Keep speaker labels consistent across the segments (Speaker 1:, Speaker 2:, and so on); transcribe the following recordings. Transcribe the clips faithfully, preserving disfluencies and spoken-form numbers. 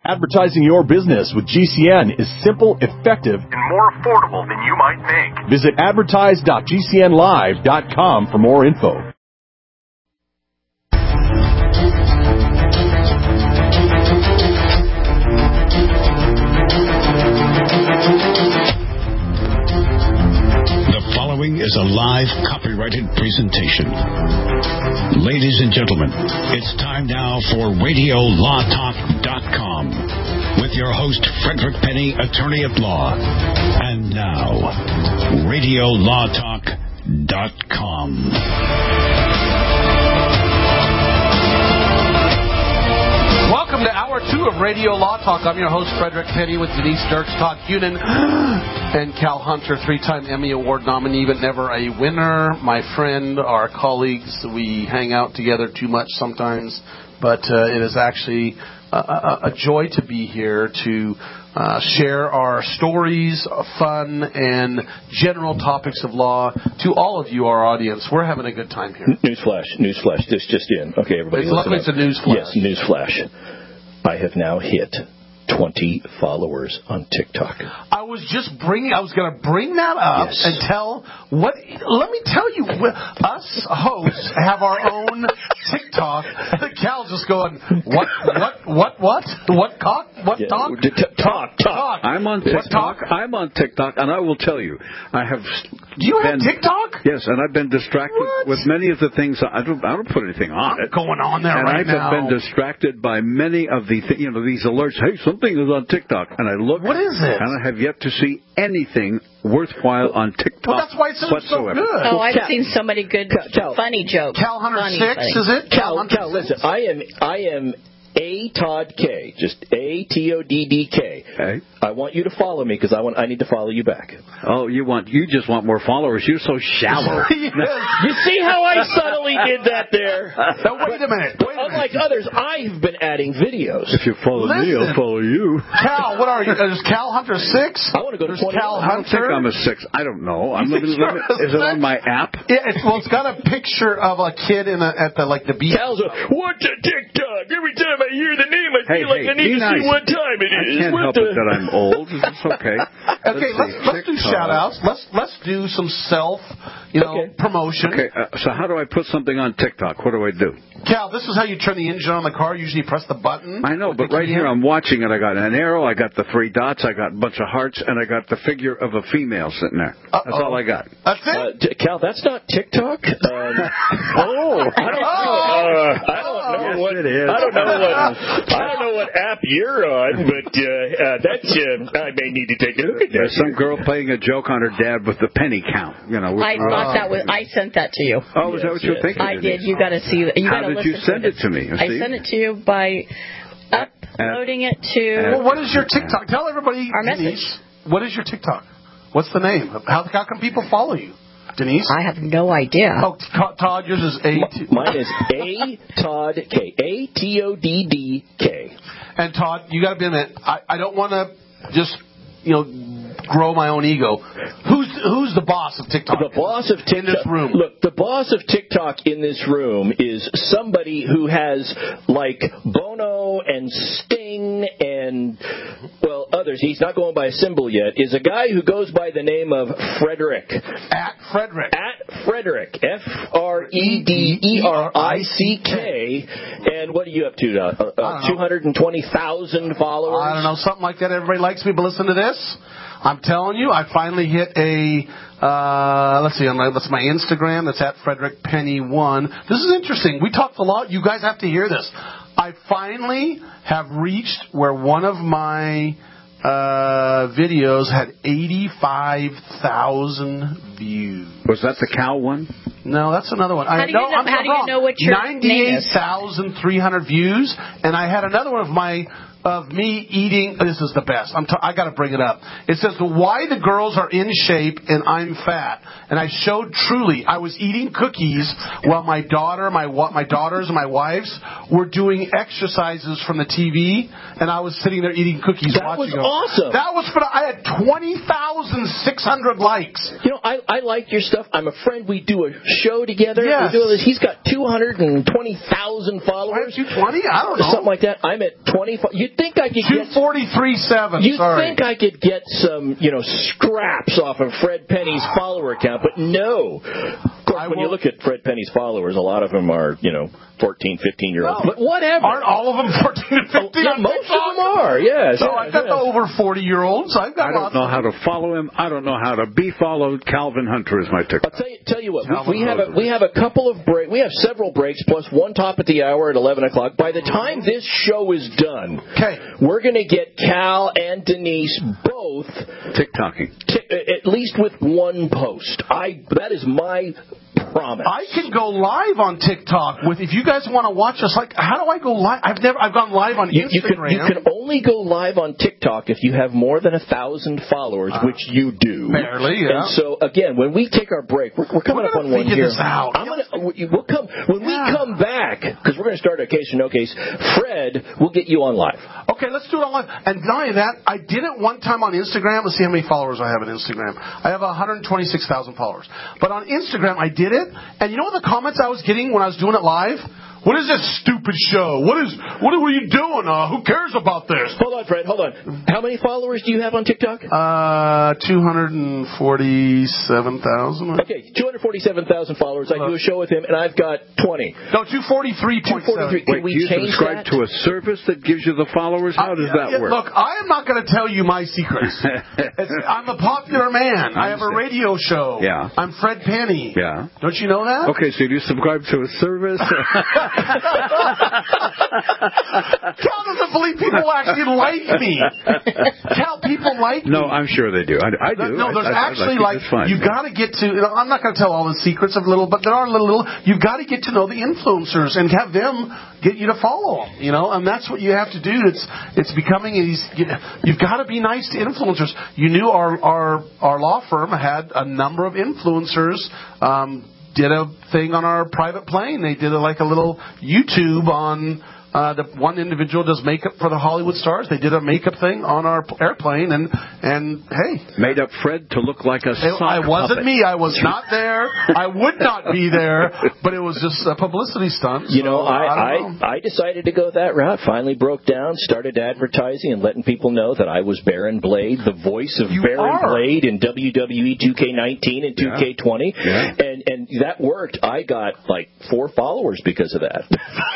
Speaker 1: Advertising your business with G C N is simple, effective, and more affordable than you might think. Visit advertise dot g c n live dot com for more info.
Speaker 2: The following is a live copyrighted presentation. Ladies and gentlemen, it's time now for radio law talk dot com with your host, Frederick Penny, attorney at law. And now, radio law talk dot com.
Speaker 3: Welcome to Hour two of Radio Law Talk. I'm your host, Frederick Penny, with Denise Dirks, Todd Cunin, and Cal Hunter, three-time Emmy Award nominee, but never a winner. My friend, our colleagues, we hang out together too much sometimes, but uh, it is actually a, a, a joy to be here to uh, share our stories, fun, and general topics of law to all of you, our audience. We're having a good time here.
Speaker 4: Newsflash, newsflash, this just in. Okay, everybody
Speaker 3: It's, luckily, it's a newsflash.
Speaker 4: Yes, newsflash. I have now hit twenty followers on TikTok.
Speaker 3: I was just bringing, I was going to bring that up
Speaker 4: yes.
Speaker 3: and tell, what, let me tell you, us hosts have our own TikTok. Cal's just going, what, what, what, what, what, cock, what,
Speaker 4: Yeah.
Speaker 3: talk?
Speaker 4: T- t- talk, talk.
Speaker 5: I'm on TikTok. I'm on TikTok, and I will tell you, I have.
Speaker 3: Do you
Speaker 5: been,
Speaker 3: have TikTok?
Speaker 5: Yes, and I've been distracted
Speaker 3: What?
Speaker 5: with many of the things. I don't. I don't put anything on
Speaker 3: What's
Speaker 5: it.
Speaker 3: going on there
Speaker 5: and
Speaker 3: right
Speaker 5: I
Speaker 3: now?
Speaker 5: have been distracted by many of the, th- you know, these alerts. Hey, something is on TikTok, and I look.
Speaker 3: What is it?
Speaker 5: And I have yet to see anything worthwhile on TikTok.
Speaker 3: Well, that's why it sounds so
Speaker 5: whatsoever.
Speaker 3: good.
Speaker 6: Oh, I've
Speaker 4: Cal-
Speaker 6: seen so many good,
Speaker 4: Cal-
Speaker 6: funny jokes.
Speaker 3: Cal Hunter
Speaker 6: Funny,
Speaker 3: six,
Speaker 6: funny.
Speaker 3: is it?
Speaker 4: Cal,
Speaker 3: Hunter
Speaker 4: Cal,
Speaker 3: six?
Speaker 4: listen, I am, I am A Todd K, just A T O D D K.
Speaker 5: Okay.
Speaker 4: I want you to follow me because I want, I need to follow you back.
Speaker 5: Oh, you want? You just want more followers. You're so shallow.
Speaker 3: Yes.
Speaker 4: You see how I subtly did that there?
Speaker 3: Now, wait a minute. Wait a
Speaker 4: Unlike
Speaker 3: minute.
Speaker 4: others, I have been adding videos.
Speaker 5: If you follow me,
Speaker 3: Listen.
Speaker 5: I'll follow you.
Speaker 3: Cal, what are you? Is Cal Hunter six?
Speaker 4: I want to go to
Speaker 3: There's
Speaker 4: twenty.
Speaker 3: Cal
Speaker 5: I don't think
Speaker 3: Hunter.
Speaker 5: I'm a six. I don't know. I'm
Speaker 3: You
Speaker 5: looking,
Speaker 3: think
Speaker 5: let me-
Speaker 3: you're a
Speaker 5: is it on
Speaker 3: six?
Speaker 5: my app?
Speaker 3: Yeah, it's, well, it's got a picture of a kid in a, at the like the beach.
Speaker 4: Cal's a, what's a TikTok? Every time I hear the name, I
Speaker 5: Hey,
Speaker 4: feel like
Speaker 5: hey,
Speaker 4: I need
Speaker 5: be
Speaker 4: to
Speaker 5: nice.
Speaker 4: see what time it
Speaker 5: I
Speaker 4: is.
Speaker 5: can't
Speaker 4: What
Speaker 5: help
Speaker 4: the...
Speaker 5: it that I'm old. It's okay.
Speaker 3: Okay, let's
Speaker 5: see.
Speaker 3: let's do
Speaker 5: TikTok.
Speaker 3: shout outs. Let's let's do some self, you know,
Speaker 4: Okay.
Speaker 3: promotion.
Speaker 5: Okay, uh, so how do I put something on TikTok? What do I do?
Speaker 3: Cal, this is how you turn the engine on the car. Usually, you press the button.
Speaker 5: I know,
Speaker 3: with
Speaker 5: but
Speaker 3: the
Speaker 5: right
Speaker 3: key
Speaker 5: here
Speaker 3: in.
Speaker 5: I'm watching it. I got an arrow, I got the three dots, I got a bunch of hearts, and I got the figure of a female sitting there. That's
Speaker 3: Uh-oh.
Speaker 5: all I got.
Speaker 3: That's it.
Speaker 4: Uh, t- Cal, that's not TikTok. Um, oh, I don't know. Uh, I don't know
Speaker 5: Yes,
Speaker 4: what
Speaker 5: it is.
Speaker 4: I don't know what I don't know what app you're on, but uh, uh, that's uh, I may need to take a look at that.
Speaker 5: There's some girl playing a joke on her dad with the penny count. You know.
Speaker 6: I
Speaker 5: which-
Speaker 6: thought that was. I sent that to you.
Speaker 5: Oh, is that what you were
Speaker 4: Yes,
Speaker 5: thinking?
Speaker 6: I did. You got to see. You
Speaker 5: How
Speaker 6: got to
Speaker 5: did
Speaker 6: listen
Speaker 5: you send
Speaker 6: to
Speaker 5: it to me?
Speaker 6: I
Speaker 5: See?
Speaker 6: sent it to you by uploading it to.
Speaker 3: Well, what is your TikTok? Tell everybody,
Speaker 6: Our
Speaker 3: Denise,
Speaker 6: message.
Speaker 3: what is your TikTok? What's the name? How how can people follow you, Denise?
Speaker 6: I have no idea.
Speaker 3: Oh, Todd, Todd, yours is A. T-
Speaker 4: Mine is A Todd K. A T O D D K.
Speaker 3: And Todd, you got to be in it. I, I don't want to just, you know, grow my own ego. Who's who's the boss of TikTok?
Speaker 4: The boss of TikTok.
Speaker 3: In this room.
Speaker 4: Look, the boss of TikTok in this room is somebody who has like Bono and Sting and well others. He's not going by a symbol yet. Is a guy who goes by the name of Frederick.
Speaker 3: At Frederick.
Speaker 4: At Frederick. F R E D E R I C K. And what are you up to? Uh, uh, two hundred twenty thousand followers?
Speaker 3: I don't know, something like that. Everybody likes me, but listen to this. I'm telling you, I finally hit a, uh, let's see, on my, that's my Instagram. That's at Frederick Penny one. This is interesting. We talked a lot. You guys have to hear this. I finally have reached where one of my uh, videos had eighty-five thousand views.
Speaker 5: Was that the cow one?
Speaker 3: No, that's another one. I,
Speaker 6: How do you
Speaker 3: no,
Speaker 6: know-
Speaker 3: I'm
Speaker 6: how
Speaker 3: not
Speaker 6: do you
Speaker 3: wrong.
Speaker 6: know what your name
Speaker 3: ninety-eight
Speaker 6: is?
Speaker 3: thousand three hundred views, and I had another one of my of me eating. This is the best. I'm t- I got to bring it up. It says the why the girls are in shape and I'm fat, and I showed truly I was eating cookies while my daughter, my wa- my daughters, and my wives were doing exercises from the T V, and I was sitting there eating cookies.
Speaker 4: That
Speaker 3: watching
Speaker 4: was
Speaker 3: them.
Speaker 4: awesome.
Speaker 3: That was for. I had twenty thousand six hundred likes.
Speaker 4: You know, I, I like your stuff. I'm a friend. We do a show together.
Speaker 3: Yes.
Speaker 4: We do this. He's got two hundred twenty thousand
Speaker 3: Why
Speaker 4: followers.
Speaker 3: aren't you twenty? I don't know.
Speaker 4: Something like that. I'm at twenty. You you'd think I could get
Speaker 3: two forty-three seven.
Speaker 4: You'd
Speaker 3: Sorry.
Speaker 4: think I could get some, you know, scraps off of Fred Penny's follower count, but no. Of course,
Speaker 3: I
Speaker 4: when
Speaker 3: will...
Speaker 4: you look at Fred Penny's followers, a lot of them are, you know, fourteen, fifteen year olds.
Speaker 3: No.
Speaker 4: But whatever.
Speaker 3: Aren't all of them fourteen and fifteen?
Speaker 4: Oh, yeah, most of them are, yes.
Speaker 3: So
Speaker 4: yes,
Speaker 3: I've got
Speaker 4: yes.
Speaker 3: the over forty year olds. I've got
Speaker 5: I don't
Speaker 3: lots
Speaker 5: know
Speaker 3: of
Speaker 5: how to follow him. I don't know how to be followed. Calvin Hunter is my TikTok.
Speaker 4: I'll tell you, tell you what,
Speaker 3: Calvin
Speaker 4: we, we have a,
Speaker 3: Roses.
Speaker 4: we have a couple of breaks. We have several breaks plus one top at the hour at eleven o'clock. By the time this show is done,
Speaker 3: Okay.
Speaker 4: we're going to get Cal and Denise both
Speaker 5: TikToking.
Speaker 4: t- at least with one post. I that is my promise.
Speaker 3: I can go live on TikTok with if you guys want to watch us. Like, how do I go live? I've never. I've gone live on
Speaker 4: You, you, can,
Speaker 3: Instagram.
Speaker 4: you can only go live on TikTok if you have more than a thousand followers,
Speaker 3: Uh,
Speaker 4: which you do.
Speaker 3: barely, yeah.
Speaker 4: And so again, when we take our break, we're, we're coming
Speaker 3: We're
Speaker 4: up on
Speaker 3: gonna
Speaker 4: one
Speaker 3: figure
Speaker 4: here.
Speaker 3: this out.
Speaker 4: I'm gonna, we- we'll come when
Speaker 3: Yeah.
Speaker 4: we come back because we're going to start a case or no case. Fred, we'll get you on live.
Speaker 3: Okay, let's do it on live. And not only that, I did it one time on Instagram. Let's see how many followers I have on Instagram. I have one hundred twenty-six thousand followers. But on Instagram, I did it, and you know what the comments I was getting when I was doing it live? What is this stupid show? What is what are you doing? Uh, who cares about this?
Speaker 4: Hold on, Fred. Hold on. How many followers do you have on TikTok?
Speaker 3: Uh, two hundred forty-seven thousand.
Speaker 4: Okay, two hundred forty-seven thousand followers. I do a show with him, and I've got twenty.
Speaker 3: No, two forty-three point seven.
Speaker 4: Can
Speaker 5: Wait,
Speaker 4: we
Speaker 5: do you
Speaker 4: change
Speaker 5: subscribe
Speaker 4: that?
Speaker 5: to a service that gives you the followers? How does that
Speaker 3: Yeah,
Speaker 5: work?
Speaker 3: Look, I am not going to tell you my secrets. It's, I'm a popular man. I have a radio show.
Speaker 5: Yeah.
Speaker 3: I'm Fred Penny.
Speaker 5: Yeah.
Speaker 3: Don't you know that?
Speaker 5: Okay, so do you subscribe to a service?
Speaker 3: Cal doesn't believe people actually like me. Cal, people like me.
Speaker 5: No, I'm sure they do. I, I do.
Speaker 3: No, there's
Speaker 5: I, I,
Speaker 3: actually
Speaker 5: I
Speaker 3: like,
Speaker 5: it's fine.
Speaker 3: you got to get to. You know, I'm not going to tell all the secrets of little, but there are little. little you got to get to know the influencers and have them get you to follow them. You know, and that's what you have to do. It's it's becoming these. You, you've got to be nice to influencers. You knew our our our law firm had a number of influencers. Um, did a thing on our private plane. They did a, like a little YouTube on. Uh, the one individual does makeup for the Hollywood stars. They did a makeup thing on our airplane, and and hey,
Speaker 5: made up Fred to look like a sock
Speaker 3: I wasn't
Speaker 5: puppet.
Speaker 3: me. I was not there. I would not be there. But it was just a publicity stunt.
Speaker 4: You know,
Speaker 3: so
Speaker 4: I,
Speaker 3: I,
Speaker 4: I,
Speaker 3: don't know.
Speaker 4: I decided to go that route. Finally broke down, started advertising and letting people know that I was Baron Blade, the voice of
Speaker 3: You
Speaker 4: Baron
Speaker 3: are.
Speaker 4: Blade in W W E two K nineteen and two K twenty.
Speaker 5: Yeah.
Speaker 4: And and that worked. I got like four followers because of that.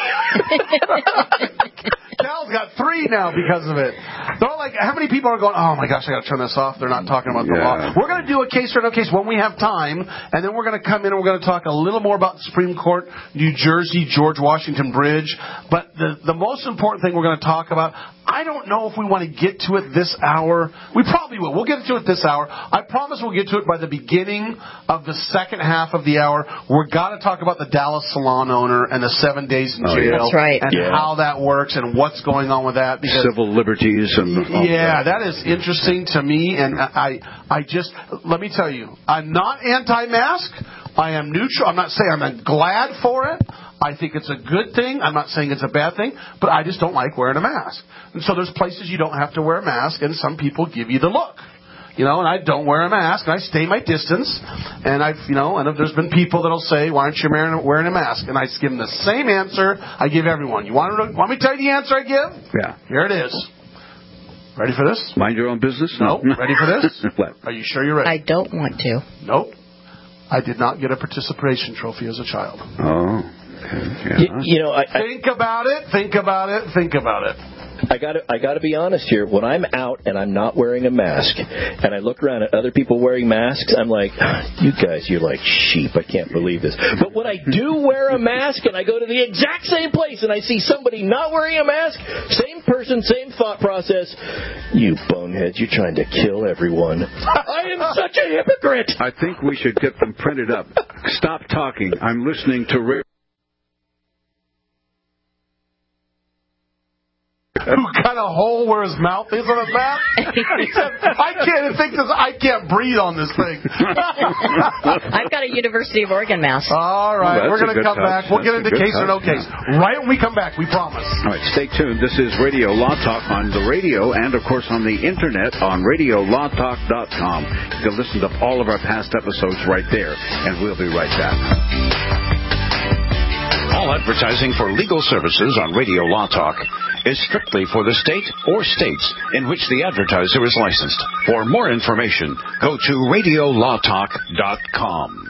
Speaker 3: Cal's got three now because of it. They're like, how many people are going, oh my gosh, I got to turn this off. They're not talking about the
Speaker 5: Yeah.
Speaker 3: law. We're going to do a case or no case when we have time, and then we're going to come in and we're going to talk a little more about the Supreme Court, New Jersey, George Washington Bridge. But the, the most important thing we're going to talk about, I don't know if we want to get to it this hour. We probably will. We'll get to it this hour. I promise we'll get to it by the beginning of the second half of the hour. We're got to talk about the Dallas salon owner and the seven days in
Speaker 5: Oh,
Speaker 3: jail.
Speaker 5: yeah.
Speaker 6: That's right.
Speaker 3: And
Speaker 4: Yeah.
Speaker 3: how that works and what's going on with that. Because
Speaker 5: Civil liberties and all
Speaker 3: yeah,
Speaker 5: that.
Speaker 3: that is interesting to me, and I, I just let me tell you, I'm not anti-mask. I am neutral. I'm not saying I'm glad for it. I think it's a good thing. I'm not saying it's a bad thing, but I just don't like wearing a mask. And so there's places you don't have to wear a mask, and some people give you the look. You know, and I don't wear a mask, and I stay my distance. And I've, you know, and if there's been people that'll say, "Why aren't you wearing, wearing a mask?" And I give them the same answer I give everyone. You want to, want me to tell you the answer I give?
Speaker 5: Yeah.
Speaker 3: Here it is. Ready for this?
Speaker 5: Mind your own business?
Speaker 3: No. Ready for this?
Speaker 5: What?
Speaker 3: Are you sure you're ready?
Speaker 6: I don't want to.
Speaker 3: Nope. I did not get a participation trophy as a child.
Speaker 5: Oh. Okay. Yeah.
Speaker 4: you, you know, I, I,
Speaker 3: Think about it. Think about it. Think about it.
Speaker 4: I got to I got to be honest here. When I'm out and I'm not wearing a mask, and I look around at other people wearing masks, I'm like, you guys, you're like sheep. I can't believe this. But when I do wear a mask and I go to the exact same place and I see somebody not wearing a mask, same person, same thought process. You boneheads, you're trying to kill everyone. I am such a hypocrite.
Speaker 5: I think we should get them printed up. Stop talking. I'm listening to radio.
Speaker 3: Who cut a hole where his mouth is on his mouth? He said, I can't think this. I can't breathe on this thing.
Speaker 6: I've got a University of Oregon mask.
Speaker 3: All right,
Speaker 5: Well, that's
Speaker 3: we're going
Speaker 5: a
Speaker 3: to
Speaker 5: good
Speaker 3: come
Speaker 5: touch.
Speaker 3: back. We'll get
Speaker 5: That's
Speaker 3: into
Speaker 5: a good
Speaker 3: case or no
Speaker 5: touch,
Speaker 3: case right when we come back. We promise.
Speaker 5: All right, stay tuned. This is Radio Law Talk on the radio and, of course, on the Internet on radio law talk dot com. You can listen to all of our past episodes right there, and we'll be right back.
Speaker 2: All advertising for legal services on Radio Law Talk is strictly for the state or states in which the advertiser is licensed. For more information, go to radio law talk dot com.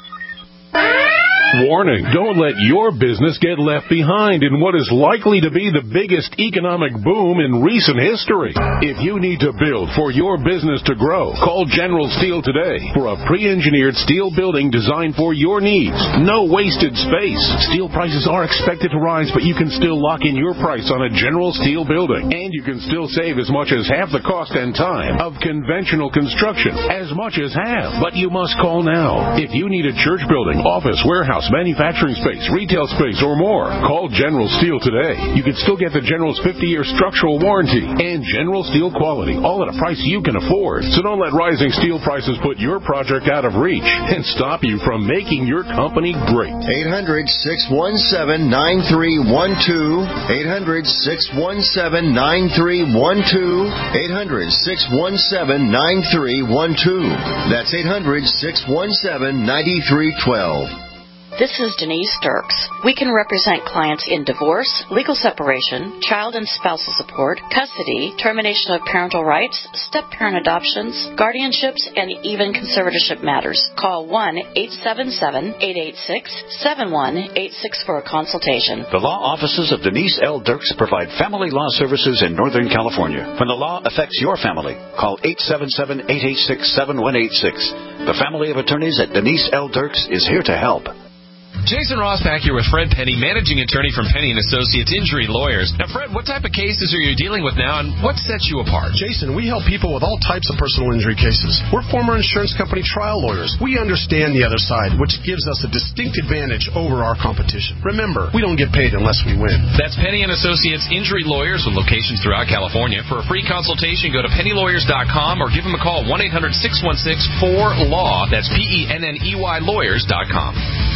Speaker 7: Warning, don't let your business get left behind in what is likely to be the biggest economic boom in recent history. If you need to build for your business to grow, call General Steel today for a pre-engineered steel building designed for your needs. No wasted space. Steel prices are expected to rise, but you can still lock in your price on a General Steel building. And you can still save as much as half the cost and time of conventional construction. As much as half. But you must call now. If you need a church building, office, warehouse, manufacturing space, retail space, or more, call General Steel today. You can still get the General's fifty-year structural warranty and General Steel quality, all at a price you can afford. So don't let rising steel prices put your project out of reach and stop you from making your company great.
Speaker 8: eight hundred, six one seven, nine three one two. eight hundred, six one seven, nine three one two. eight hundred, six one seven, nine three one two. That's eight hundred, six one seven, nine three one two.
Speaker 6: This is Denise Dirks. We can represent clients in divorce, legal separation, child and spousal support, custody, termination of parental rights, step-parent adoptions, guardianships, and even conservatorship matters. Call one eight seven seven, eight eight six, seven one eight six for a consultation.
Speaker 2: The law offices of Denise L. Dirks provide family law services in Northern California. When the law affects your family, call eight seven seven, eight eight six, seven one eight six. The family of attorneys at Denise L. Dirks is here to help.
Speaker 9: Jason Rosbach here with Fred Penny, managing attorney from Penny and Associates Injury Lawyers. Now, Fred, what type of cases are you dealing with now, and what sets you apart?
Speaker 10: Jason, we help people with all types of personal injury cases. We're former insurance company trial lawyers. We understand the other side, which gives us a distinct advantage over our competition. Remember, we don't get paid unless we win.
Speaker 9: That's Penny and Associates Injury Lawyers with locations throughout California. For a free consultation, go to penny lawyers dot com or give them a call, one eight hundred, six one six, four, L A W. That's P E N N E Y lawyers dot com.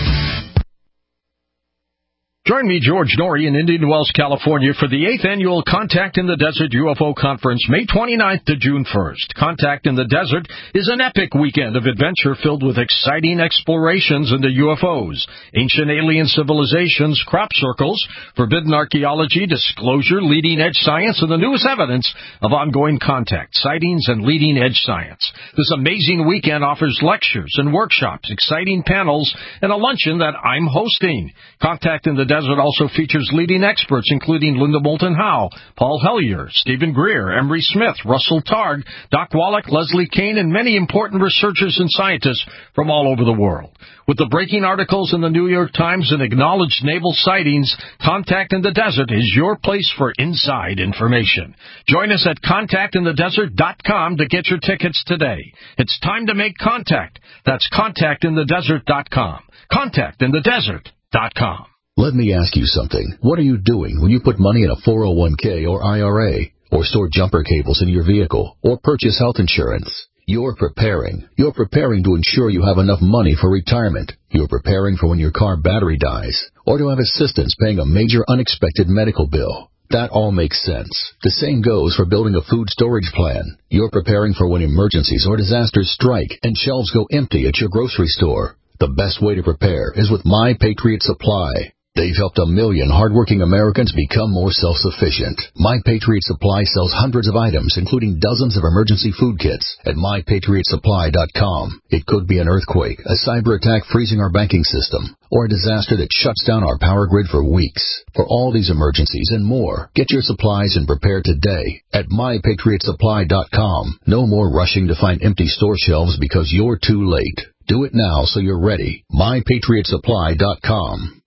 Speaker 11: Join me, George Norrie, in Indian Wells, California, for the eighth Annual Contact in the Desert U F O Conference, May twenty-ninth to June first. Contact in the Desert is an epic weekend of adventure filled with exciting explorations into U F Os, ancient alien civilizations, crop circles, forbidden archaeology, disclosure, leading-edge science, and the newest evidence of ongoing contact, sightings, and leading-edge science. This amazing weekend offers lectures and workshops, exciting panels, and a luncheon that I'm hosting. Contact in the Desert Desert also features leading experts, including Linda Moulton Howe, Paul Hellyer, Stephen Greer, Emery Smith, Russell Targ, Doc Wallach, Leslie Kane, and many important researchers and scientists from all over the world. With the breaking articles in the New York Times and acknowledged naval sightings, Contact in the Desert is your place for inside information. Join us at contact in the desert dot com to get your tickets today. It's time to make contact. That's contact in the desert dot com. contact in the desert dot com.
Speaker 12: Let me ask you something. What are you doing when you put money in a four oh one k or I R A, or store jumper cables in your vehicle, or purchase health insurance? You're preparing. You're preparing to ensure you have enough money for retirement. You're preparing for when your car battery dies, or to have assistance paying a major unexpected medical bill. That all makes sense. The same goes for building a food storage plan. You're preparing for when emergencies or disasters strike and shelves go empty at your grocery store. The best way to prepare is with My Patriot Supply. They've helped a million hardworking Americans become more self-sufficient. My Patriot Supply sells hundreds of items, including dozens of emergency food kits at my patriot supply dot com. It could be an earthquake, a cyber attack freezing our banking system, or a disaster that shuts down our power grid for weeks. For all these emergencies and more, get your supplies and prepare today at my patriot supply dot com. No more rushing to find empty store shelves because you're too late. Do it now so you're ready. my patriot supply dot com.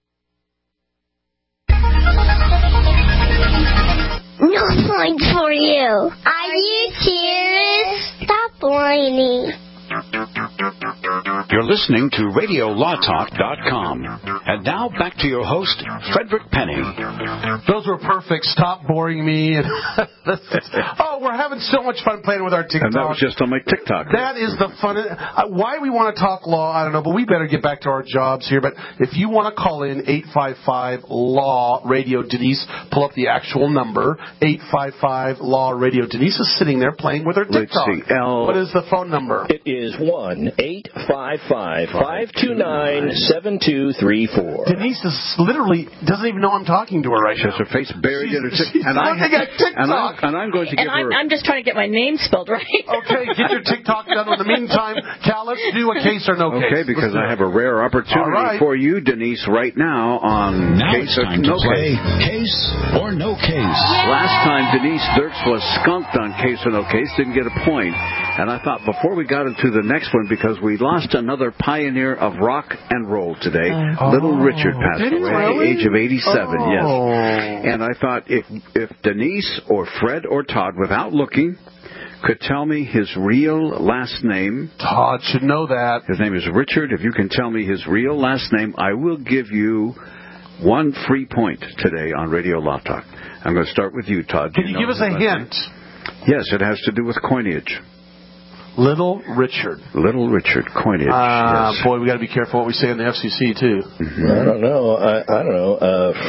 Speaker 13: No points for you. Are you serious? Stop whining.
Speaker 2: You're listening to radio law talk dot com. And now back to your host, Frederick Penny.
Speaker 3: Those were perfect. Stop boring me. Oh, Well, we're having so much fun playing with our TikTok.
Speaker 5: And that was just on my TikTok.
Speaker 3: That is the fun. Uh, why we want to talk law, I don't know, but we better get back to our jobs here. But if you want to call in, eight five five law radio Denise, pull up the actual number, eight five five law radio Denise is sitting there playing with her TikTok.
Speaker 5: Let's see. L-
Speaker 3: what is the phone number?
Speaker 4: It is one eight five five five two nine seven two three four.
Speaker 3: Denise is literally doesn't even know I'm talking to her right
Speaker 5: she
Speaker 3: now.
Speaker 5: She has her face buried
Speaker 3: she's,
Speaker 5: in her
Speaker 3: TikTok.
Speaker 5: She's and I
Speaker 3: looking at TikTok.
Speaker 5: And I'm, and I'm going to
Speaker 14: and
Speaker 5: give
Speaker 14: I'm,
Speaker 5: her...
Speaker 14: I'm just trying to get my name spelled right.
Speaker 3: Okay, get your TikTok done. In the meantime, Cal, let's do a case or no case.
Speaker 5: Okay, because I have a rare opportunity
Speaker 3: right.
Speaker 5: for you, Denise, right now on
Speaker 2: now
Speaker 5: Case
Speaker 2: it's
Speaker 5: or
Speaker 2: time
Speaker 5: No
Speaker 2: to play
Speaker 5: Case.
Speaker 2: Case or No Case.
Speaker 5: Last time, Denise Dirks was skunked on Case or No Case, didn't get a point. And I thought before we got into the next one, because we lost another pioneer of rock and roll today,
Speaker 3: oh.
Speaker 5: Little Richard passed
Speaker 3: Did he
Speaker 5: away
Speaker 3: really?
Speaker 5: at the age of eighty-seven,
Speaker 3: oh.
Speaker 5: yes. And I thought if if Denise or Fred or Todd, without looking, could tell me his real last name.
Speaker 3: Todd should know that.
Speaker 5: His name is Richard. If you can tell me his real last name, I will give you one free point today on Radio Law Talk. I'm going to start with you, Todd.
Speaker 3: Can you, you give us a hint?
Speaker 5: Name? Yes, it has to do with coinage.
Speaker 3: Little Richard.
Speaker 5: Little Richard, coinage.
Speaker 3: Uh,
Speaker 5: yes.
Speaker 3: Boy, we got to be careful what we say in the F C C, too.
Speaker 4: Mm-hmm. I don't know. I, I don't know.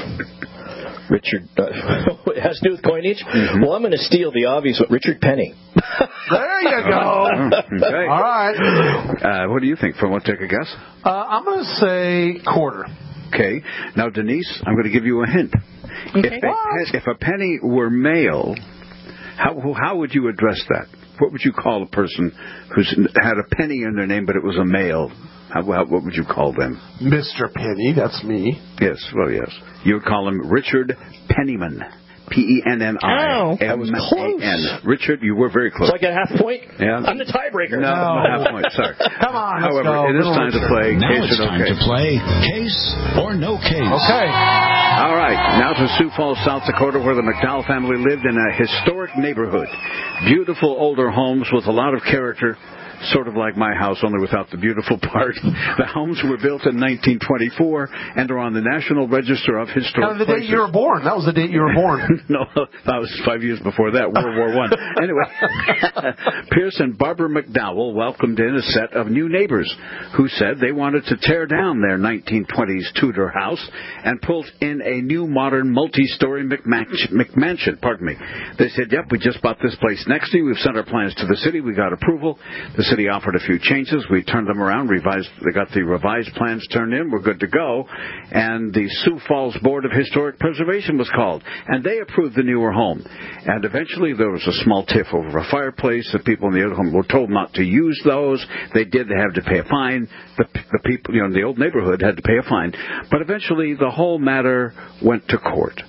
Speaker 4: Uh, Richard, uh, it has to do with coinage? Mm-hmm. Well, I'm going to steal the obvious one. Richard Penny.
Speaker 3: There you go.
Speaker 5: Okay.
Speaker 3: All right.
Speaker 5: Uh, what do you think? From what, take a guess?
Speaker 3: Uh, I'm going to say quarter.
Speaker 5: Okay. Now, Denise, I'm going to give you a hint.
Speaker 14: Okay.
Speaker 5: If, a, if a penny were male, how how would you address that? What would you call a person who's had a penny in their name, but it was a male? How, how, what would you call them?
Speaker 3: Mister Penny, that's me.
Speaker 5: Yes, well, yes. You would call him Richard Pennyman. P E N N I.
Speaker 14: Oh,
Speaker 4: that was close.
Speaker 5: Richard, you were very close.
Speaker 4: So I get a half point?
Speaker 5: Yeah.
Speaker 4: I'm the tiebreaker.
Speaker 5: No,
Speaker 3: no.
Speaker 5: half point, sorry.
Speaker 3: Come on,
Speaker 5: However,
Speaker 3: let's go.
Speaker 5: it is
Speaker 3: Little
Speaker 5: time
Speaker 3: Richard.
Speaker 5: to play
Speaker 2: Now
Speaker 5: Case
Speaker 2: it's
Speaker 5: or No
Speaker 2: time
Speaker 5: Case.
Speaker 2: to play Case or No Case.
Speaker 3: Okay.
Speaker 5: All right, now to Sioux Falls, South Dakota, where the McDowell family lived in a historic neighborhood. Beautiful older homes with a lot of character. Sort of like my house, only without the beautiful part. The homes were built in nineteen twenty-four and are on the National Register of Historic
Speaker 3: Now, the
Speaker 5: Places.
Speaker 3: date you were born. That was the date you were born.
Speaker 5: No, that was five years before that, World War One. Anyway, Pierce and Barbara McDowell welcomed in a set of new neighbors who said they wanted to tear down their nineteen twenties Tudor house and pull in a new modern multi-story McMansion. McMansion. Pardon me. They said, "Yep, we just bought this place next to you. We've sent our plans to the city. We got approval. The city offered a few changes. We turned them around, revised. They got the revised plans turned in. We're good to go." And the Sioux Falls Board of Historic Preservation was called, and they approved the newer home. And eventually there was a small tiff over a fireplace. The people in the old home were told not to use those. They did. They had to pay a fine. The, the people, you know, in the old neighborhood had to pay a fine. But eventually the whole matter went to court.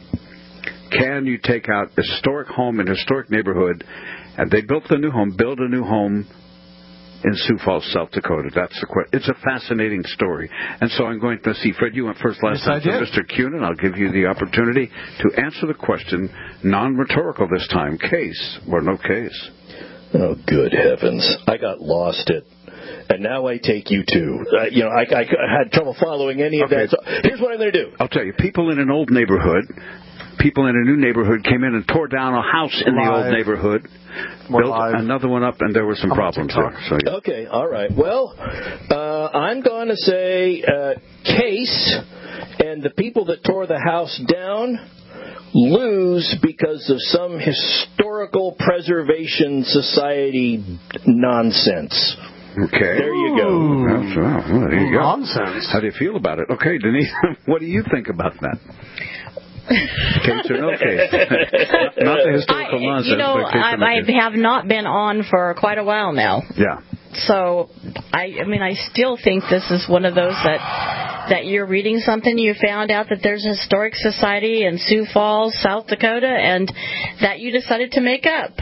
Speaker 5: Can you take out a historic home in a historic neighborhood? And they built the new home, build a new home in Sioux Falls, South Dakota. That's the question. It's a fascinating story. And so I'm going to see, Fred, you went first last
Speaker 3: yes,
Speaker 5: time.
Speaker 3: I did.
Speaker 5: So Mister Cunin, I'll give you the opportunity to answer the question, non-rhetorical this time, case or no case.
Speaker 4: Oh, good heavens. I got lost at... And now I take you too. Uh, you know, I, I, I had trouble following any of
Speaker 5: Okay.
Speaker 4: that. So here's what I'm going to do.
Speaker 5: I'll tell you, people in an old neighborhood, people in a new neighborhood came in and tore down a house in
Speaker 3: Live.
Speaker 5: the old neighborhood,
Speaker 3: More
Speaker 5: built
Speaker 3: live.
Speaker 5: another one up, and there were some
Speaker 3: I'm
Speaker 5: problems
Speaker 3: on
Speaker 5: there. So, yeah.
Speaker 4: Okay, all right. Well, uh, I'm going to say uh, case, and the people that tore the house down lose because of some historical preservation society nonsense.
Speaker 5: Okay.
Speaker 4: There you go.
Speaker 5: That's, well, well, there you go.
Speaker 3: Nonsense.
Speaker 5: How do you feel about it? Okay, Denise, what do you think about that? Case or no case? not, not the historical
Speaker 14: I,
Speaker 5: nonsense.
Speaker 14: you know,
Speaker 5: but case
Speaker 14: I,
Speaker 5: or no
Speaker 14: I
Speaker 5: case.
Speaker 14: have not been on for quite a while now.
Speaker 5: Yeah.
Speaker 14: So, I, I mean, I still think this is one of those that that you're reading something, you found out that there's a historic society in Sioux Falls, South Dakota, and that you decided to make up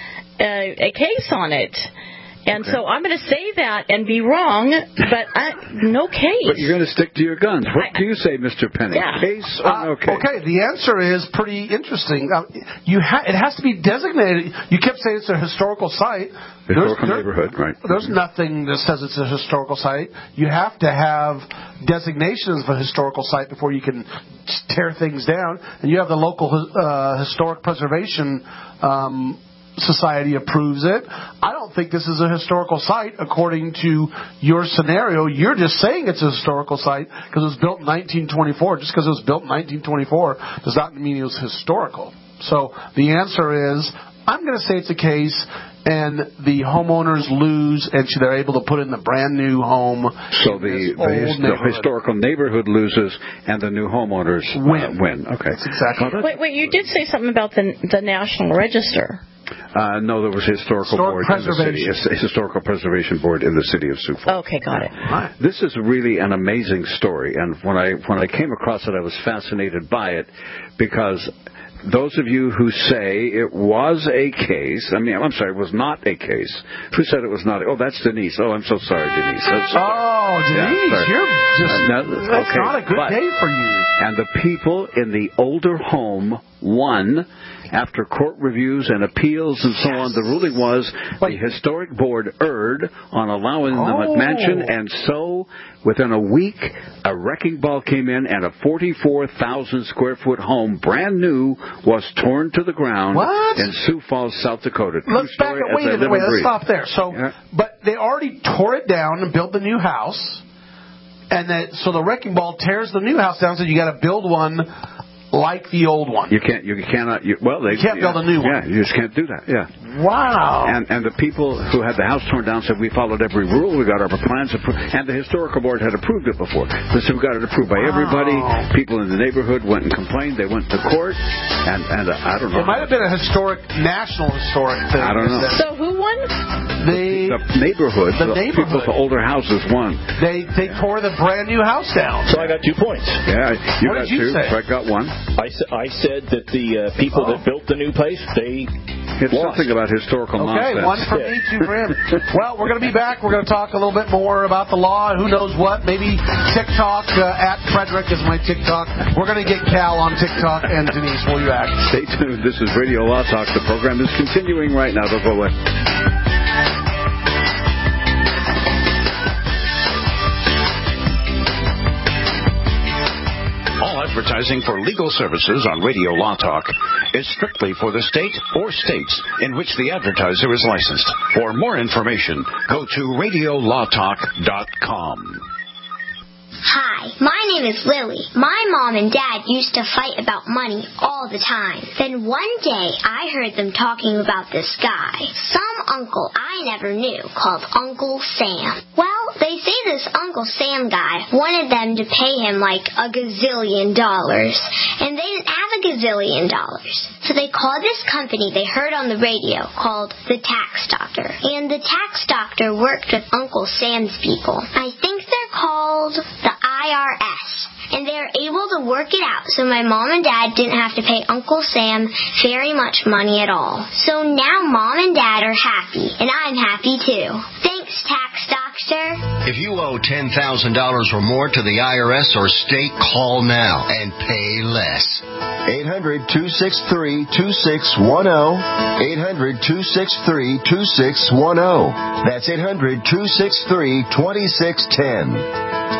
Speaker 14: a, a case on it. And
Speaker 5: Okay.
Speaker 14: so I'm going to say that and be wrong, but I, no case.
Speaker 5: But you're going to stick to your guns. What
Speaker 14: I,
Speaker 5: do you say, Mister Penny?
Speaker 14: Yeah.
Speaker 5: Case or
Speaker 3: Uh,
Speaker 5: no case?
Speaker 3: okay, the answer is pretty interesting. Uh, you ha- it has to be designated. You kept saying it's a historical site.
Speaker 5: Historical
Speaker 3: there-
Speaker 5: neighborhood, right.
Speaker 3: There's nothing that says it's a historical site. You have to have designations of a historical site before you can tear things down. And you have the local uh, historic preservation um, Society approves it. I don't think this is a historical site according to your scenario. You're just saying it's a historical site because it was built in nineteen twenty-four. Just because it was built in nineteen twenty-four does not mean it was historical. So the answer is, I'm going to say it's a case, and the homeowners lose, and so they're able to put in the brand new home.
Speaker 5: So the, the, his, the historical neighborhood loses, and the new homeowners
Speaker 3: win.
Speaker 5: Uh, win. Okay,
Speaker 3: that's exactly.
Speaker 14: Well, wait, wait, you did say something about the the National Register.
Speaker 5: Uh, no, there was a historical
Speaker 3: Historic
Speaker 5: board in the city, a historical preservation board in the city of Sioux Falls.
Speaker 14: Okay, got it.
Speaker 5: This is really an amazing story, and when I when I came across it, I was fascinated by it because those of you who say it was a case, I mean, I'm sorry, it was not a case. Who said it was not? Oh, that's Denise. Oh, I'm so sorry, Denise. I'm so
Speaker 3: oh, Denise,
Speaker 5: yeah,
Speaker 3: you're just,
Speaker 5: uh, no,
Speaker 3: that's
Speaker 5: okay.
Speaker 3: not a good
Speaker 5: but,
Speaker 3: day for you.
Speaker 5: And the people in the older home won. After court reviews and appeals and so on, the ruling was the historic board erred on allowing
Speaker 3: oh.
Speaker 5: the McMansion, and so within a week, a wrecking ball came in and a forty-four thousand square foot home, brand new, was torn to the ground
Speaker 3: what?
Speaker 5: in Sioux Falls, South Dakota.
Speaker 3: Let's back up. Wait a minute. Wait, let's stop there. So, yeah. But they already tore it down and built the new house, and that so the wrecking ball tears the new house down. So you got to build one like the old one.
Speaker 5: You can't. You cannot. You, well, they
Speaker 3: you can't
Speaker 5: yeah,
Speaker 3: build a new one.
Speaker 5: Yeah, you just can't do that. Yeah.
Speaker 3: Wow.
Speaker 5: And and the people who had the house torn down said we followed every rule. We got our plans approved, and the historical board had approved it before. So we got it approved by
Speaker 3: wow.
Speaker 5: everybody. People in the neighborhood went and complained. They went to court, and and uh, I don't know.
Speaker 3: It might have been a historic, national historic thing.
Speaker 5: I don't know.
Speaker 14: So who won?
Speaker 3: The,
Speaker 5: the neighborhood.
Speaker 3: The,
Speaker 5: the
Speaker 3: neighborhood.
Speaker 5: People with the older houses won.
Speaker 3: They they yeah. tore the brand new house down.
Speaker 4: So I got two points.
Speaker 5: Yeah, you
Speaker 3: what
Speaker 5: got
Speaker 3: did you
Speaker 5: two.
Speaker 3: say?
Speaker 5: Fred got one.
Speaker 4: I, I said that the uh, people oh. that built the new place, they
Speaker 5: It's
Speaker 4: lost.
Speaker 5: something about historical
Speaker 3: okay,
Speaker 5: nonsense.
Speaker 3: one for me, two for him. Well, we're going to be back. We're going to talk a little bit more about the law. Who knows what? Maybe TikTok uh, at Frederick is my TikTok. We're going to get Cal on TikTok, and Denise will be back.
Speaker 5: Stay tuned. This is Radio Law Talk. The program is continuing right now. Don't go away.
Speaker 2: Advertising for legal services on Radio Law Talk is strictly for the state or states in which the advertiser is licensed. For more information, go to radio law talk dot com.
Speaker 13: Hi, my name is Lily. My mom and dad used to fight about money all the time. Then one day, I heard them talking about this guy, some uncle I never knew, called Uncle Sam. Well, they say this Uncle Sam guy wanted them to pay him like a gazillion dollars, and they didn't have a gazillion dollars. So they called this company they heard on the radio called the Tax Doctor. And the Tax Doctor worked with Uncle Sam's people. I think they're called the I R S. And they were able to work it out so my mom and dad didn't have to pay Uncle Sam very much money at all. So now mom and dad are happy, and I'm happy too. Thanks, Tax Doctor.
Speaker 8: If you owe ten thousand dollars or more to the I R S or state, call now and pay less. eight hundred, two six three, two six one zero. eight hundred, two six three, two six one zero. That's eight hundred, two six three, two six one zero.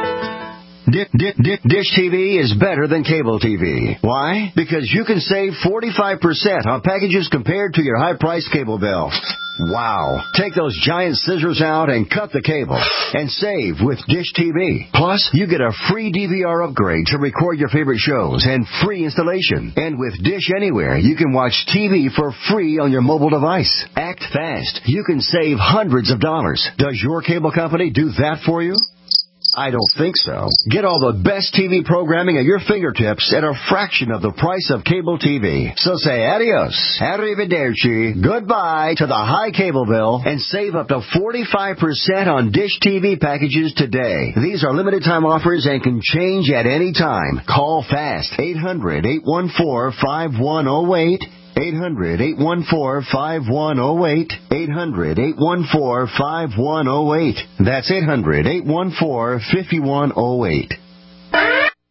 Speaker 8: Dish T V is better than cable T V. Why? Because you can save forty-five percent on packages compared to your high-priced cable bill. Wow. Take those giant scissors out and cut the cable and save with Dish T V. Plus, you get a free D V R upgrade to record your favorite shows and free installation. And with Dish Anywhere, you can watch T V for free on your mobile device. Act fast. You can save hundreds of dollars. Does your cable company do that for you? I don't think so. Get all the best T V programming at your fingertips at a fraction of the price of cable T V. So say adios, arrivederci, goodbye to the high cable bill and save up to forty-five percent on Dish T V packages today. These are limited time offers and can change at any time. Call fast. eight hundred, eight one four, five one zero eight. eight hundred, eight one four, five one zero eight. eight hundred, eight one four, five one zero eight. That's eight hundred, eight one four, five one zero eight.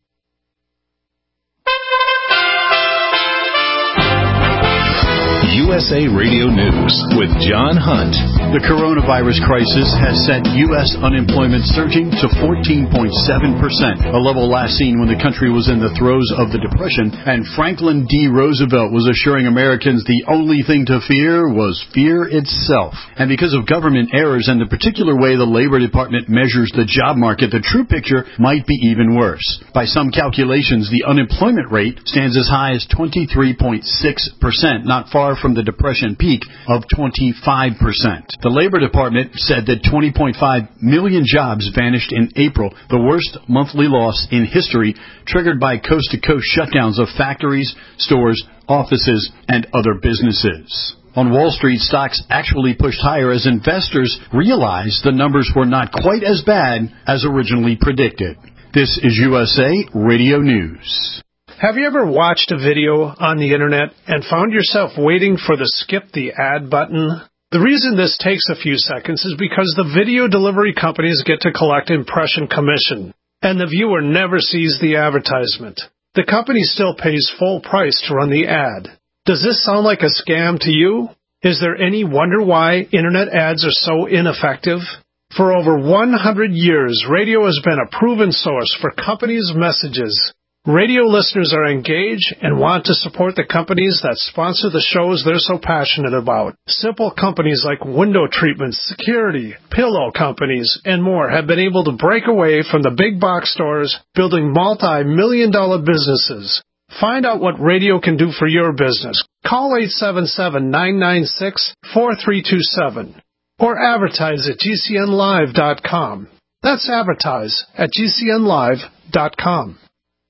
Speaker 8: U
Speaker 1: S A Radio News with John Hunt.
Speaker 15: The coronavirus crisis has sent U S unemployment surging to fourteen point seven percent, a level last seen when the country was in the throes of the Depression, and Franklin D. Roosevelt was assuring Americans the only thing to fear was fear itself. And because of government errors and the particular way the Labor Department measures the job market, the true picture might be even worse. By some calculations, the unemployment rate stands as high as twenty-three point six percent, not far from the Depression peak of twenty-five percent. The Labor Department said that twenty point five million jobs vanished in April, the worst monthly loss in history, triggered by coast-to-coast shutdowns of factories, stores, offices, and other businesses. On Wall Street, stocks actually pushed higher as investors realized the numbers were not quite as bad as originally predicted. This is U S A Radio News.
Speaker 16: Have you ever watched a video on the internet and found yourself waiting for the skip the ad button? The reason this takes a few seconds is because the video delivery companies get to collect impression commission, and the viewer never sees the advertisement. The company still pays full price to run the ad. Does this sound like a scam to you? Is there any wonder why internet ads are so ineffective? For over one hundred years, radio has been a proven source for companies' messages. Radio listeners are engaged and want to support the companies that sponsor the shows they're so passionate about. Simple companies like window treatments, security, pillow companies, and more have been able to break away from the big box stores, building multi-million dollar businesses. Find out what radio can do for your business. Call eight seven seven, nine nine six, four three two seven or advertise at G C N live dot com. That's advertise at G C N live dot com.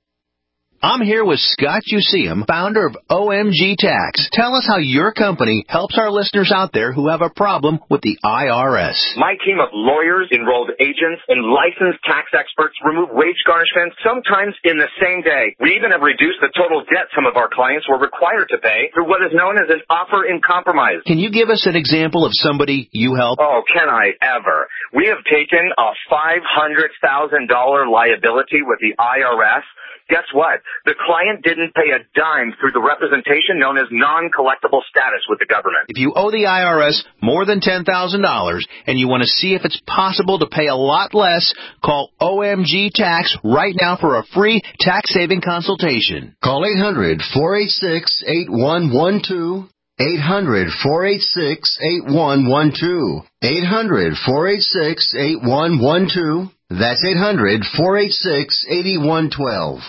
Speaker 17: I'm here with Scott Useum, founder of O M G Tax. Tell us how your company helps our listeners out there who have a problem with the I R S.
Speaker 18: My team of lawyers, enrolled agents, and licensed tax experts remove wage garnishments sometimes in the same day. We even have reduced the total debt some of our clients were required to pay through what is known as an offer in compromise.
Speaker 17: Can you give us an example of somebody you help?
Speaker 18: Oh, can I ever? We have taken a five hundred thousand dollars liability with the I R S. Guess what? The client didn't pay a dime through the representation known as non-collectible status with the government.
Speaker 17: If you owe the I R S more than ten thousand dollars and you want to see if it's possible to pay a lot less, call O M G Tax right now for a free tax-saving consultation.
Speaker 8: Call eight hundred, four eight six, eight one one two. eight hundred, four eight six, eight one one two. eight hundred, four eight six, eight one one two. That's eight hundred, four eight six, eight one one two.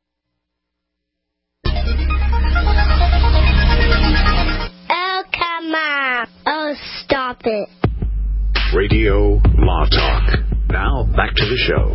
Speaker 13: Oh, come on. Oh, stop it.
Speaker 2: Radio Law Talk. Now, back to the show.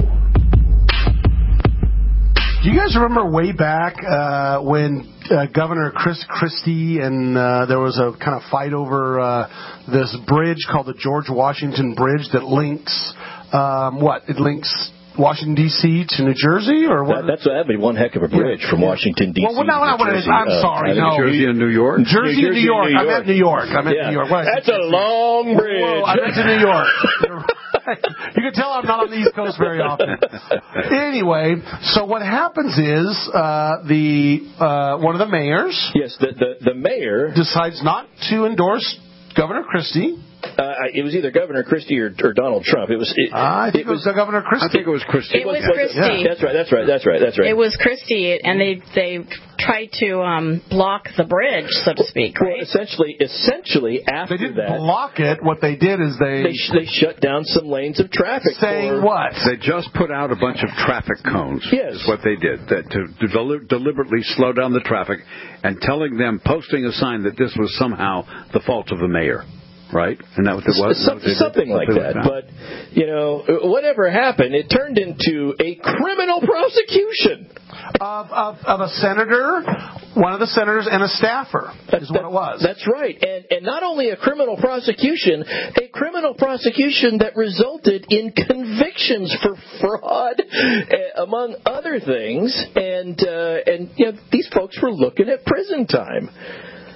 Speaker 3: Do you guys remember way back uh, when uh, Governor Chris Christie and uh, there was a kind of fight over uh, this bridge called the George Washington Bridge that links, um, what? It links Washington, D C to New Jersey? Or what?
Speaker 4: That, that's that'd be one heck of a bridge yeah. from Washington, D C
Speaker 3: Well, no, not what it is. I'm
Speaker 4: uh,
Speaker 3: sorry.
Speaker 5: New
Speaker 3: No.
Speaker 5: Jersey and New York?
Speaker 3: New Jersey,
Speaker 4: New
Speaker 3: and
Speaker 4: Jersey
Speaker 3: New York.
Speaker 4: New
Speaker 3: I meant New York. I meant
Speaker 4: yeah.
Speaker 3: New York. What?
Speaker 4: That's a long bridge.
Speaker 3: Whoa, I meant to New York. You can tell I'm not on the East Coast very often. Anyway, so what happens is uh, the uh, one of the mayors
Speaker 4: yes, the, the, the mayor
Speaker 3: decides not to endorse Governor Christie.
Speaker 4: Uh, it was either Governor Christie or, or Donald Trump. It was. It,
Speaker 3: I think it was, it was Governor Christie.
Speaker 5: I think it was Christie.
Speaker 14: It was, was Christie.
Speaker 4: It? Yeah. That's right. That's right. That's right. That's right.
Speaker 14: It was Christie, and they they tried to um, block the bridge, so to speak. Right?
Speaker 4: Well, essentially, essentially after
Speaker 3: they didn't
Speaker 4: that,
Speaker 3: block it. What they did is they
Speaker 4: they, sh- they shut down some lanes of traffic.
Speaker 3: Saying
Speaker 4: for,
Speaker 3: what?
Speaker 5: They just put out a bunch of traffic cones.
Speaker 4: Yes,
Speaker 5: is what they did. That to, to del- deliberately slow down the traffic, and telling them, posting a sign that this was somehow the fault of the mayor. Right? And that what it was?
Speaker 4: Some, something like that. But, you know, whatever happened, it turned into a criminal prosecution.
Speaker 3: Of, of, of a senator, one of the senators, and a staffer is what
Speaker 4: that,
Speaker 3: it was.
Speaker 4: That's right. And, and not only a criminal prosecution, a criminal prosecution that resulted in convictions for fraud, uh, among other things. And, uh, and you know, these folks were looking at prison time.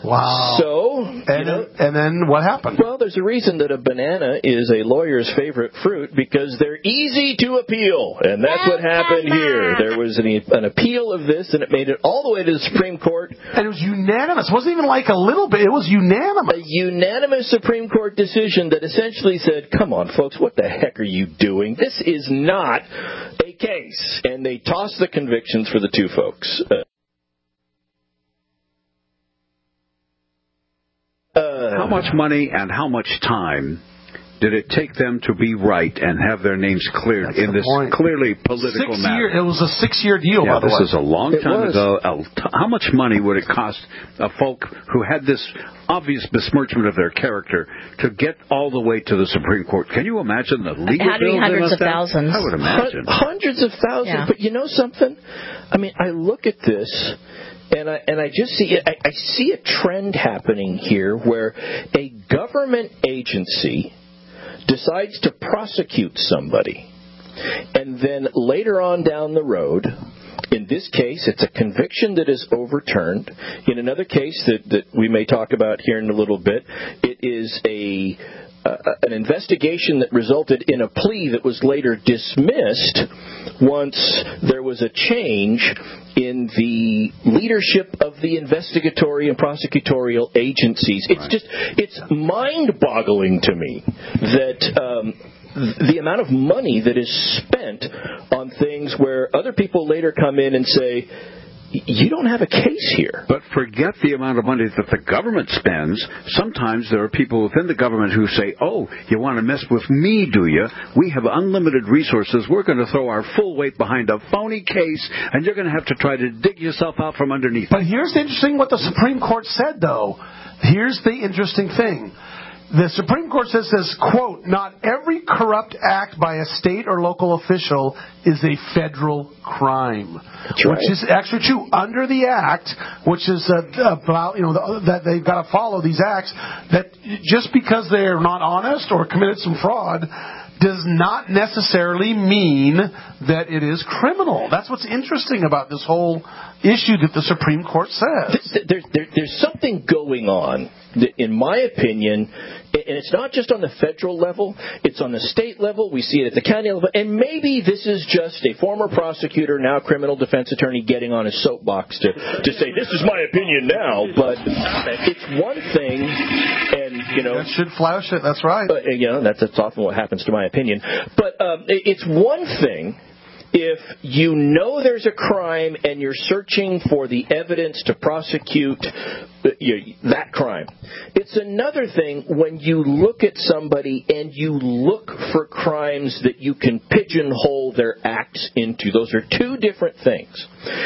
Speaker 3: Wow.
Speaker 4: So,
Speaker 3: and,
Speaker 4: you know,
Speaker 3: and then what happened?
Speaker 4: Well, there's a reason that a banana is a lawyer's favorite fruit, because they're easy to appeal. And that's what happened here. There was an, an appeal of this, and it made it all the way to the Supreme Court.
Speaker 3: And it was unanimous. It wasn't even like a little bit. It was unanimous.
Speaker 4: A unanimous Supreme Court decision that essentially said, come on, folks, what the heck are you doing? This is not a case. And they tossed the convictions for the two folks. Uh,
Speaker 5: Uh, how much money and how much time did it take them to be right and have their names cleared in this point. clearly political
Speaker 3: six
Speaker 5: matter?
Speaker 3: Year, it was a six-year deal,
Speaker 5: yeah,
Speaker 3: by the
Speaker 5: this
Speaker 3: way.
Speaker 5: is a long
Speaker 3: It
Speaker 5: time
Speaker 3: was.
Speaker 5: ago. How much money would it cost a folk who had this obvious besmirchment of their character to get all the way to the Supreme Court? Can you imagine the legal
Speaker 14: It had to be
Speaker 5: bills
Speaker 14: hundreds
Speaker 5: they must
Speaker 14: of
Speaker 5: have?
Speaker 14: thousands.
Speaker 5: I would imagine.
Speaker 4: Hundreds of thousands.
Speaker 14: Yeah.
Speaker 4: But you know something? I mean, I look at this, and I and I just see I, I see a trend happening here where a government agency decides to prosecute somebody, and then later on down the road, in this case, it's a conviction that is overturned. In another case that, that we may talk about here in a little bit, it is a uh, an investigation that resulted in a plea that was later dismissed once there was a change in the leadership of the investigatory and prosecutorial agencies. It's just, it's mind-boggling to me that um, the amount of money that is spent on things where other people later come in and say, you don't have a case here.
Speaker 5: But forget the amount of money that the government spends. Sometimes there are people within the government who say, oh, you want to mess with me, do you? We have unlimited resources. We're going to throw our full weight behind a phony case, and you're going to have to try to dig yourself out from underneath.
Speaker 3: But here's the interesting what the Supreme Court said, though. Here's the interesting thing. The Supreme Court says, says, quote, not every corrupt act by a state or local official is a federal crime.
Speaker 4: That's right.
Speaker 3: Which is actually true. Under the Act, which is uh, about, you know, the, that they've got to follow these acts, that just because they're not honest or committed some fraud does not necessarily mean that it is criminal. That's what's interesting about this whole issue that the Supreme Court says.
Speaker 4: There, there, there's something going on that, in my opinion, and it's not just on the federal level, it's on the state level, we see it at the county level, and maybe this is just a former prosecutor, now criminal defense attorney, getting on his soapbox to, to say, this is my opinion now, but it's one thing, and, you know...
Speaker 3: That should flash it, that's right.
Speaker 4: But, you know, that's, that's often what happens to my opinion. But um, it's one thing if you know there's a crime and you're searching for the evidence to prosecute that crime. It's another thing when you look at somebody and you look for crimes that you can pigeonhole their acts into. Those are two different things.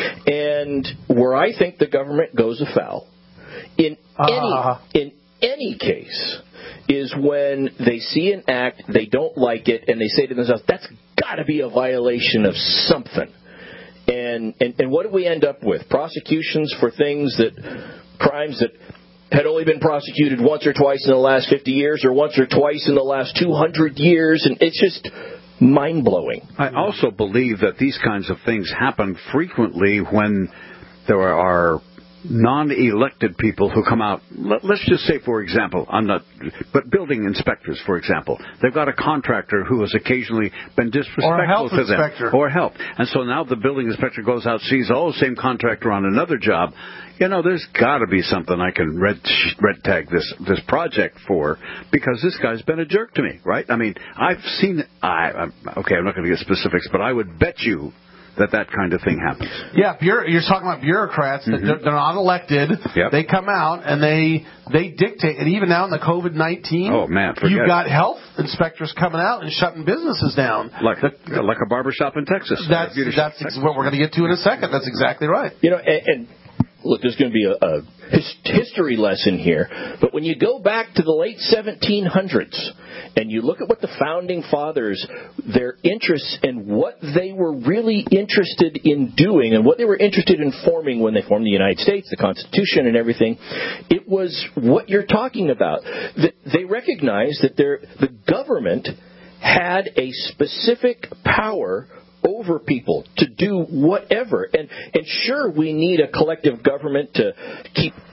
Speaker 4: And where I think the government goes afoul, in
Speaker 3: uh.
Speaker 4: any in any case, is when they see an act, they don't like it, and they say to themselves, that's got to be a violation of something. And, and and what do we end up with? Prosecutions for things that, crimes that had only been prosecuted once or twice in the last fifty years, or once or twice in the last two hundred years, and it's just mind-blowing.
Speaker 5: I also believe that these kinds of things happen frequently when there are non-elected people who come out. Let's just say, for example, I'm not, but building inspectors, for example, they've got a contractor who has occasionally been disrespectful to them,
Speaker 3: inspector.
Speaker 5: or help, and so now the building inspector goes out, sees, oh, same contractor on another job. You know, there's got to be something I can red red tag this this project for, because this guy's been a jerk to me, right? I mean, I've seen. I I'm, okay, I'm not going to get specifics, but I would bet you that that kind of thing happens.
Speaker 3: Yeah, bureau- you're talking about bureaucrats that
Speaker 5: Mm-hmm.
Speaker 3: they're, they're not elected.
Speaker 5: Yep.
Speaker 3: They come out and they they dictate. And even now in the COVID nineteen,
Speaker 5: oh man, forget
Speaker 3: you've got
Speaker 5: it.
Speaker 3: health inspectors coming out and shutting businesses down.
Speaker 5: Like
Speaker 3: the,
Speaker 5: like a barbershop in Texas.
Speaker 3: That's that's ex- what we're going to get to in a second. That's exactly right.
Speaker 4: You know, and, and look, there's going to be a, a his, history lesson here, but when you go back to the late seventeen hundreds and you look at what the founding fathers, their interests and what they were really interested in doing and what they were interested in forming when they formed the United States, the Constitution and everything, it was what you're talking about. They recognized that their, the government had a specific power over people to do whatever. And and sure, we need a collective government to keep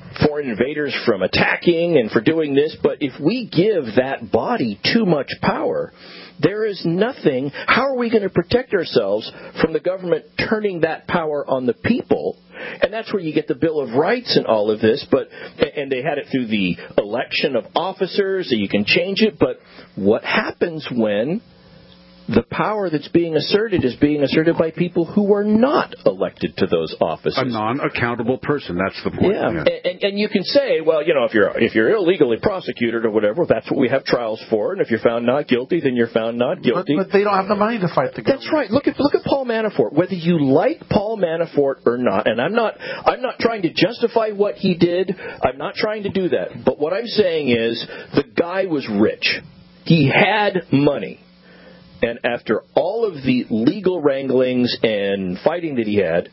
Speaker 4: foreign invaders from attacking and for doing this, but if we give that body too much power, there is nothing. How are we going to protect ourselves from the government turning that power on the people? And that's where you get the Bill of Rights and all of this. But and they had it through the election of officers, so you can change it. But what happens when the power that's being asserted is being asserted by people who are not elected to those offices?
Speaker 5: A non-accountable person. That's the point.
Speaker 4: Yeah,
Speaker 5: yeah.
Speaker 4: And, and you can say, well, you know, if you're if you're illegally prosecuted or whatever, that's what we have trials for. And if you're found not guilty, then you're found not guilty.
Speaker 3: But, but they don't have the money to fight the government.
Speaker 4: That's right. Look at look at Paul Manafort. Whether you like Paul Manafort or not, and I'm not I'm not trying to justify what he did. I'm not trying to do that. But what I'm saying is the guy was rich. He had money. And after all of the legal wranglings and fighting that he had,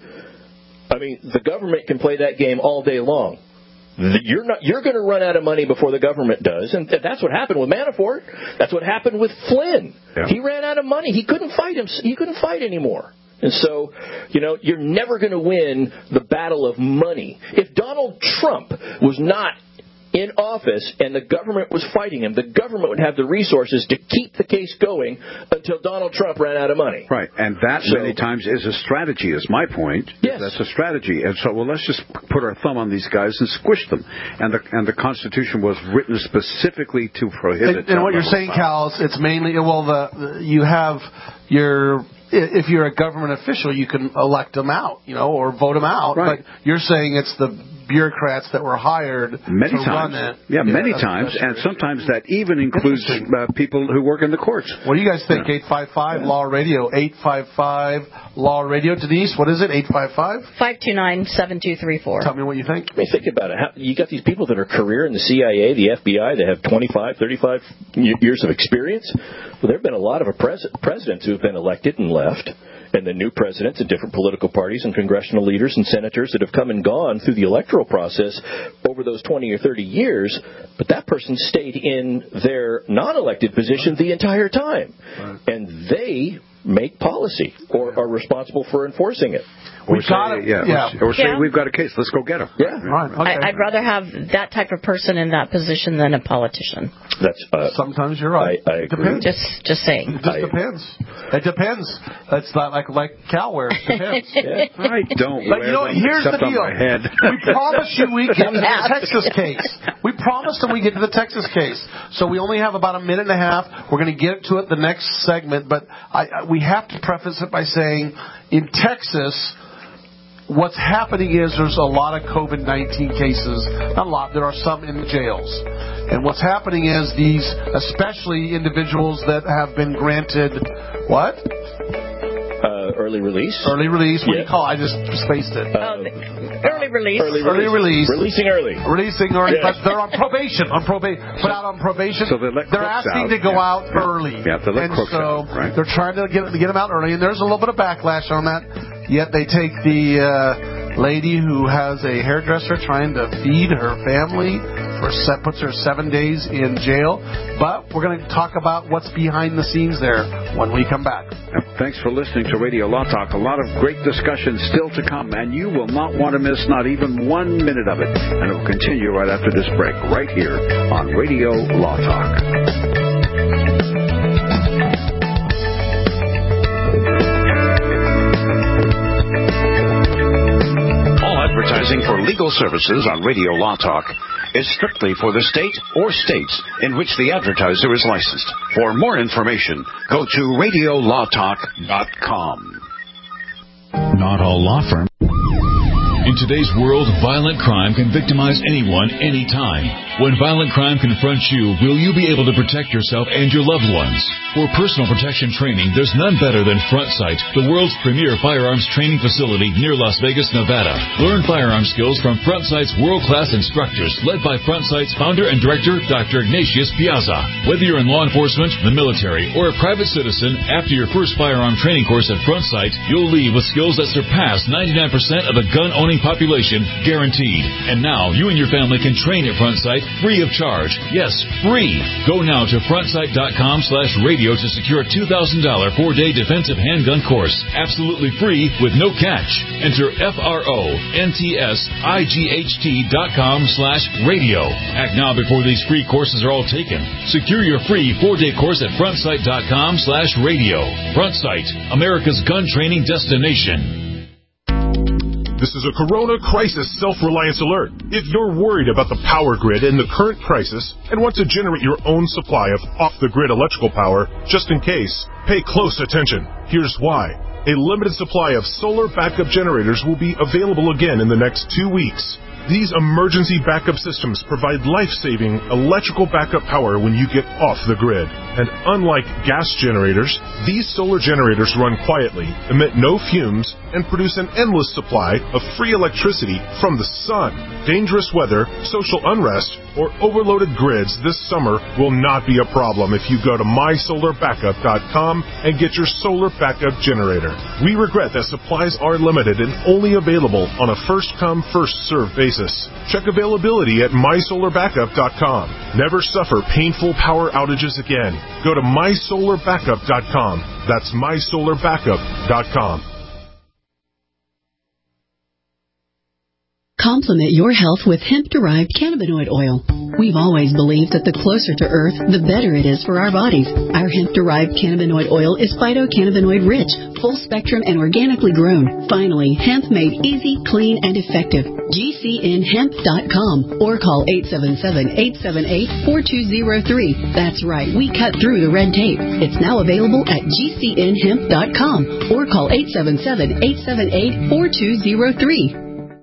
Speaker 4: I mean, the government can play that game all day long. You're not. You're going to run out of money before the government does, and that's what happened with Manafort. That's what happened with Flynn. Yeah. He ran out of money. He couldn't fight him. He couldn't fight anymore. And so, you know, you're never going to win the battle of money. If Donald Trump was not in office and the government was fighting him, the government would have the resources to keep the case going until Donald Trump ran out of money.
Speaker 5: Right, and that
Speaker 4: so,
Speaker 5: many times is a strategy, is my point.
Speaker 4: Yes.
Speaker 5: That's a strategy. And so, well, let's just put our thumb on these guys and squish them. And the and the Constitution was written specifically to prohibit.
Speaker 3: And, and what you're saying, Cal, is it's mainly, well, the, the you have your... If you're a government official, you can elect them out, you know, or vote them out.
Speaker 5: Right.
Speaker 3: But you're saying it's the bureaucrats that were hired
Speaker 5: many
Speaker 3: to
Speaker 5: times.
Speaker 3: run it.
Speaker 5: Yeah,
Speaker 3: yeah
Speaker 5: many times, and sometimes that even includes uh, people who work in the courts.
Speaker 3: What do you guys think?
Speaker 5: Yeah.
Speaker 3: eight five five Law Radio, eight five five Law Radio. Denise, what is it? eight five five
Speaker 14: five two nine, seven two three four.
Speaker 3: Tell me what you think.
Speaker 4: I mean, think about it. How, you got these people that are career in the C I A, the F B I, that have twenty-five, thirty-five years of experience. Well, there have been a lot of a pres- presidents who have been elected and left. And the new presidents of different political parties and congressional leaders and senators that have come and gone through the electoral process over those twenty or thirty years, but that person stayed in their non-elected position the entire time. Right. And they make policy or are responsible for enforcing it.
Speaker 5: Or say, got it. Yeah, yeah. Or, or say,
Speaker 14: yeah.
Speaker 5: we've got a case, let's go get him.
Speaker 4: Yeah.
Speaker 3: Right. Okay.
Speaker 14: I, I'd rather have that type of person in that position than a politician.
Speaker 4: That's uh,
Speaker 3: Sometimes you're right.
Speaker 4: I, I
Speaker 3: it depends.
Speaker 14: Just, just saying.
Speaker 3: It just
Speaker 4: I,
Speaker 3: depends. It depends. It's not like like Cal wears. It depends.
Speaker 5: Yeah. I don't
Speaker 3: But
Speaker 5: wear
Speaker 3: you know,
Speaker 5: them
Speaker 3: here's the
Speaker 5: except
Speaker 3: deal.
Speaker 5: on my head.
Speaker 3: We promised you we get to the Texas case. We promised them we get to the Texas case. So we only have about a minute and a half. We're going to get to it the next segment. But I, I, we have to preface it by saying, in Texas, what's happening is there's a lot of COVID nineteen cases. Not a lot. There are some in jails. And what's happening is these, especially individuals that have been granted, what?
Speaker 4: Uh, early release.
Speaker 3: Early release. What
Speaker 4: yeah.
Speaker 3: do you call it? I just spaced it.
Speaker 14: Uh, early release.
Speaker 3: Early, early release.
Speaker 4: Releasing early.
Speaker 3: Releasing early.
Speaker 4: Yeah.
Speaker 3: But they're on probation. On probation. Put out on probation.
Speaker 5: So they let
Speaker 3: they're
Speaker 5: crooks
Speaker 3: asking
Speaker 5: out.
Speaker 3: to go
Speaker 5: yeah.
Speaker 3: out early.
Speaker 5: Yeah, they let
Speaker 3: and
Speaker 5: crooks
Speaker 3: so
Speaker 5: out. Right.
Speaker 3: They're trying to get, get them out early. And there's a little bit of backlash on that. Yet they take the uh, lady who has a hairdresser trying to feed her family, for set, puts her seven days in jail. But we're going to talk about what's behind the scenes there when we come back.
Speaker 5: Thanks for listening to Radio Law Talk. A lot of great discussion still to come, and you will not want to miss not even one minute of it. And it will continue right after this break, right here on Radio Law Talk.
Speaker 2: Advertising for legal services on Radio Law Talk is strictly for the state or states in which the advertiser is licensed. For more information, go to radio law talk dot com.
Speaker 19: Not all law firms. In today's world, violent crime can victimize anyone, anytime. When violent crime confronts you, will you be able to protect yourself and your loved ones? For personal protection training, there's none better than Front Sight, the world's premier firearms training facility near Las Vegas, Nevada. Learn firearm skills from Front Sight's world-class instructors, led by Front Sight's founder and director, Doctor Ignatius Piazza. Whether you're in law enforcement, the military, or a private citizen, after your first firearm training course at Front Sight, you'll leave with skills that surpass ninety-nine percent of the gun-owning growing population guaranteed. And now you and your family can train at Frontsight free of charge. Yes, free. Go now to frontsight.com slash radio to secure a two thousand dollars four-day defensive handgun course. Absolutely free with no catch. Enter F-R-O-N-T-S-I-G-H-T dot com slash radio. Act now before these free courses are all taken. Secure your free four-day course at frontsight.com slash radio. Frontsight, America's gun training destination.
Speaker 7: This is a Corona Crisis Self-Reliance Alert. If you're worried about the power grid in the current crisis and want to generate your own supply of off-the-grid electrical power, just in case, pay close attention. Here's why. A limited supply of solar backup generators will be available again in the next two weeks. These emergency backup systems provide life-saving electrical backup power when you get off the grid. And unlike gas generators, these solar generators run quietly, emit no fumes, and produce an endless supply of free electricity from the sun. Dangerous weather, social unrest, or overloaded grids this summer will not be a problem if you go to my solar backup dot com and get your solar backup generator. We regret that supplies are limited and only available on a first-come, first-served basis. Check availability at my solar backup dot com. Never suffer painful power outages again. Go to my solar backup dot com. That's my solar backup dot com.
Speaker 20: Complement your health with hemp-derived cannabinoid oil. We've always believed that the closer to Earth, the better it is for our bodies. Our hemp-derived cannabinoid oil is phytocannabinoid-rich, full-spectrum, and organically grown. Finally, hemp made easy, clean, and effective. G C N hemp dot com or call eight seven seven, eight seven eight, four two zero three. That's right, we cut through the red tape. It's now available at G C N hemp dot com or call eight seven seven, eight seven eight, four two zero three.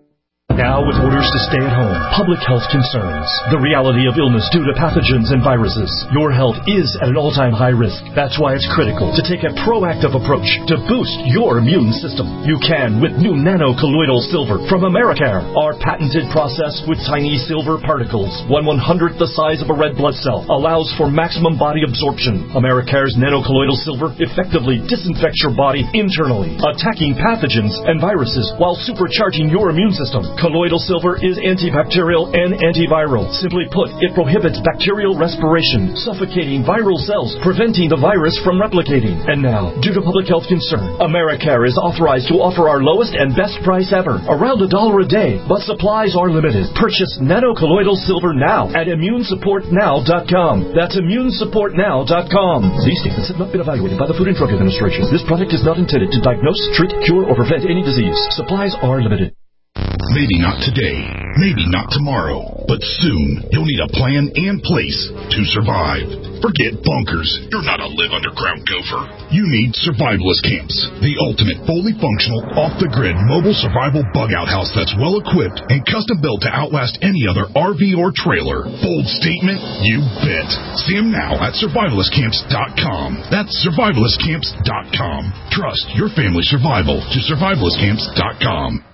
Speaker 21: Now with orders to stay at home, public health concerns, the reality of illness due to pathogens and viruses, your health is at an all-time high risk. That's why it's critical to take a proactive approach to boost your immune system. You can with new nano-colloidal silver from Americare. Our patented process with tiny silver particles, one one-hundredth the size of a red blood cell, allows for maximum body absorption. Americare's nano-colloidal silver effectively disinfects your body internally, attacking pathogens and viruses while supercharging your immune system. Colloidal silver is antibacterial and antiviral. Simply put, it prohibits bacterial respiration, suffocating viral cells, preventing the virus from replicating. And now, due to public health concern, Americare is authorized to offer our lowest and best price ever, around a dollar a day, but supplies are limited. Purchase nano-colloidal silver now at immune support now dot com. That's immune support now dot com. These statements have not been evaluated by the Food and Drug Administration. This product is not intended to diagnose, treat, cure, or prevent any disease. Supplies are limited.
Speaker 22: Maybe not today, maybe not tomorrow, but soon you'll need a plan and place to survive. Forget bunkers. You're not a live underground gopher. You need survivalist camps, the ultimate fully functional, off-the-grid mobile survival bug-out house that's well-equipped and custom-built to outlast any other R V or trailer. Bold statement? You bet. See them now at survivalist camps dot com. That's survivalist camps dot com. Trust your family's survival to survivalist camps dot com.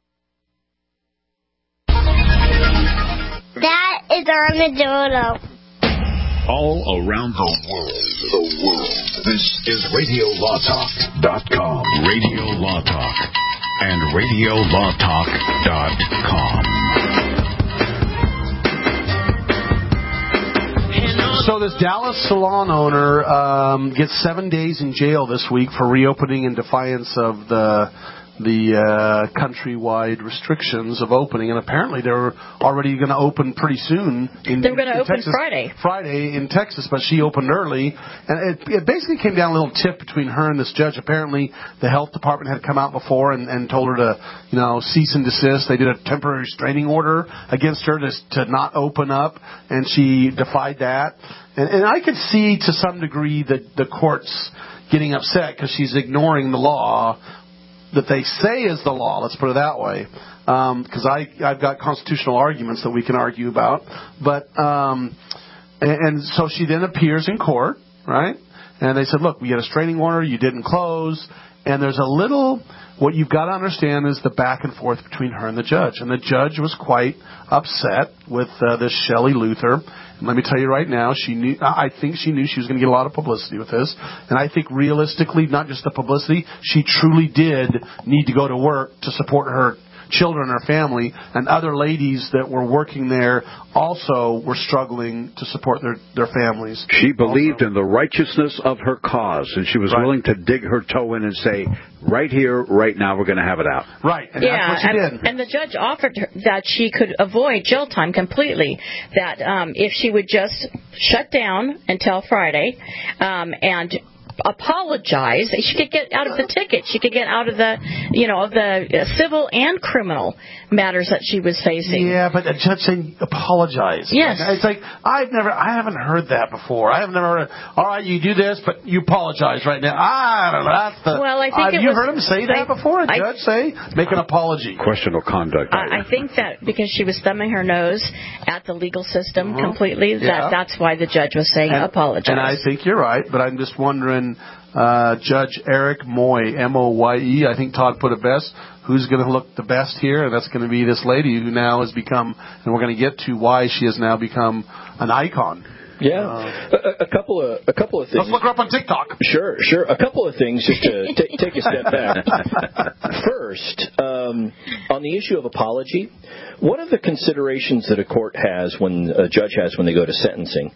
Speaker 13: That is Armadillo.
Speaker 22: All around the world, the world. This is radio law talk dot com. Radio Law Talk and radio law talk dot com.
Speaker 3: So this Dallas salon owner um, gets seven days in jail this week for reopening in defiance of the the uh, countrywide restrictions of opening, and apparently they're already going to open pretty soon. In,
Speaker 14: they're going to open
Speaker 3: Texas,
Speaker 14: Friday.
Speaker 3: Friday in Texas, but she opened early, and it, it basically came down a little tiff between her and this judge. Apparently, the health department had come out before and, and told her to, you know, cease and desist. They did a temporary restraining order against her to, to not open up, and she defied that. And, and I could see to some degree that the courts getting upset because she's ignoring the law that they say is the law, let's put it that way, because um, I I've got constitutional arguments that we can argue about, but um, and, and so she then appears in court, right? And they said, look, we had a restraining order, you didn't close, and there's a little. What you've got to understand is the back and forth between her and the judge, and the judge was quite upset with uh, this Shelley Luther. And let me tell you right now, she knew. I think she knew she was going to get a lot of publicity with this. And I think realistically, not just the publicity, she truly did need to go to work to support her children in her family, and other ladies that were working there also were struggling to support their, their families.
Speaker 5: She believed also in the righteousness of her cause, and she was right. willing to dig her toe in and say, right here, right now, we're going to have it out.
Speaker 3: Right, and
Speaker 14: yeah,
Speaker 3: that's what she
Speaker 14: and,
Speaker 3: did.
Speaker 14: And the judge offered her that she could avoid jail time completely, that um, if she would just shut down until Friday um, and apologize, she could get out of the ticket. She could get out of the, you know, of the civil and criminal matters that she was facing.
Speaker 3: Yeah, but a judge saying apologize.
Speaker 14: Yes.
Speaker 3: It's like, I've never, I haven't heard that before. I have never heard, all right, you do this, but you apologize right now. I don't know. That's the,
Speaker 14: well, I think
Speaker 3: have
Speaker 14: it
Speaker 3: you
Speaker 14: was,
Speaker 3: heard him say that
Speaker 14: I,
Speaker 3: before? A
Speaker 14: I,
Speaker 3: judge say, make an apology.
Speaker 5: Questionable conduct.
Speaker 14: I, I think that because she was thumbing her nose at the legal system
Speaker 3: uh-huh.
Speaker 14: completely,
Speaker 3: yeah.
Speaker 14: that that's why the judge was saying
Speaker 3: and,
Speaker 14: apologize.
Speaker 3: And I think you're right, but I'm just wondering, uh, Judge Eric Moy, M O Y E, I think Todd put it best, who's going to look the best here, and that's going to be this lady who now has become, and we're going to get to why she has now become an icon.
Speaker 4: Yeah,
Speaker 3: uh,
Speaker 4: a, a couple of a couple of things.
Speaker 3: Let's look her up on TikTok.
Speaker 4: Sure, sure. A couple of things just to t- take a step back. First, um, on the issue of apology, one of the considerations that a court has when a judge has when they go to sentencing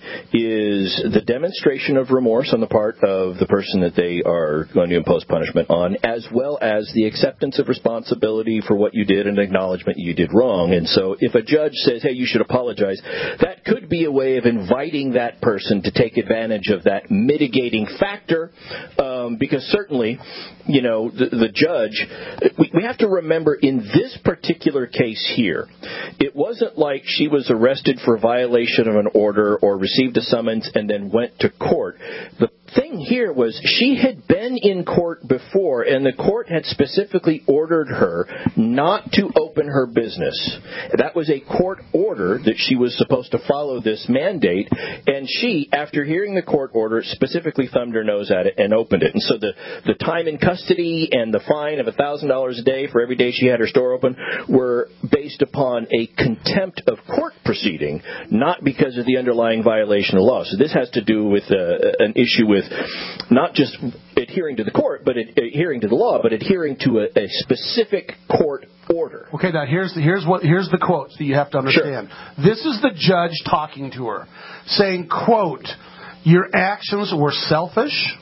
Speaker 4: is the demonstration of remorse on the part of the person that they are going to impose punishment on, as well as the acceptance of responsibility for what you did and acknowledgement you did wrong. And so if a judge says, hey, you should apologize, that could be a way of inviting that person to take advantage of that mitigating factor, um, because certainly, you know, the, the judge, we, we have to remember in this particular case here, it wasn't like she was arrested for violation of an order or received a summons and then went to court. The thing here was she had been in court before, and the court had specifically ordered her not to open her business. That was a court order that she was supposed to follow this mandate, and she, after hearing the court order, specifically thumbed her nose at it and opened it. And so the, the time in custody and the fine of one thousand dollars a day for every day she had her store open were based upon a contempt of court proceeding, not because of the underlying violation of law. So this has to do with uh, an issue with not just adhering to the court, but ad- adhering to the law, but adhering to a, a specific court order.
Speaker 3: Okay, now here's the, here's what here's the quotes that you have to understand. Sure. This is the judge talking to her, saying, quote, "Your actions were selfish,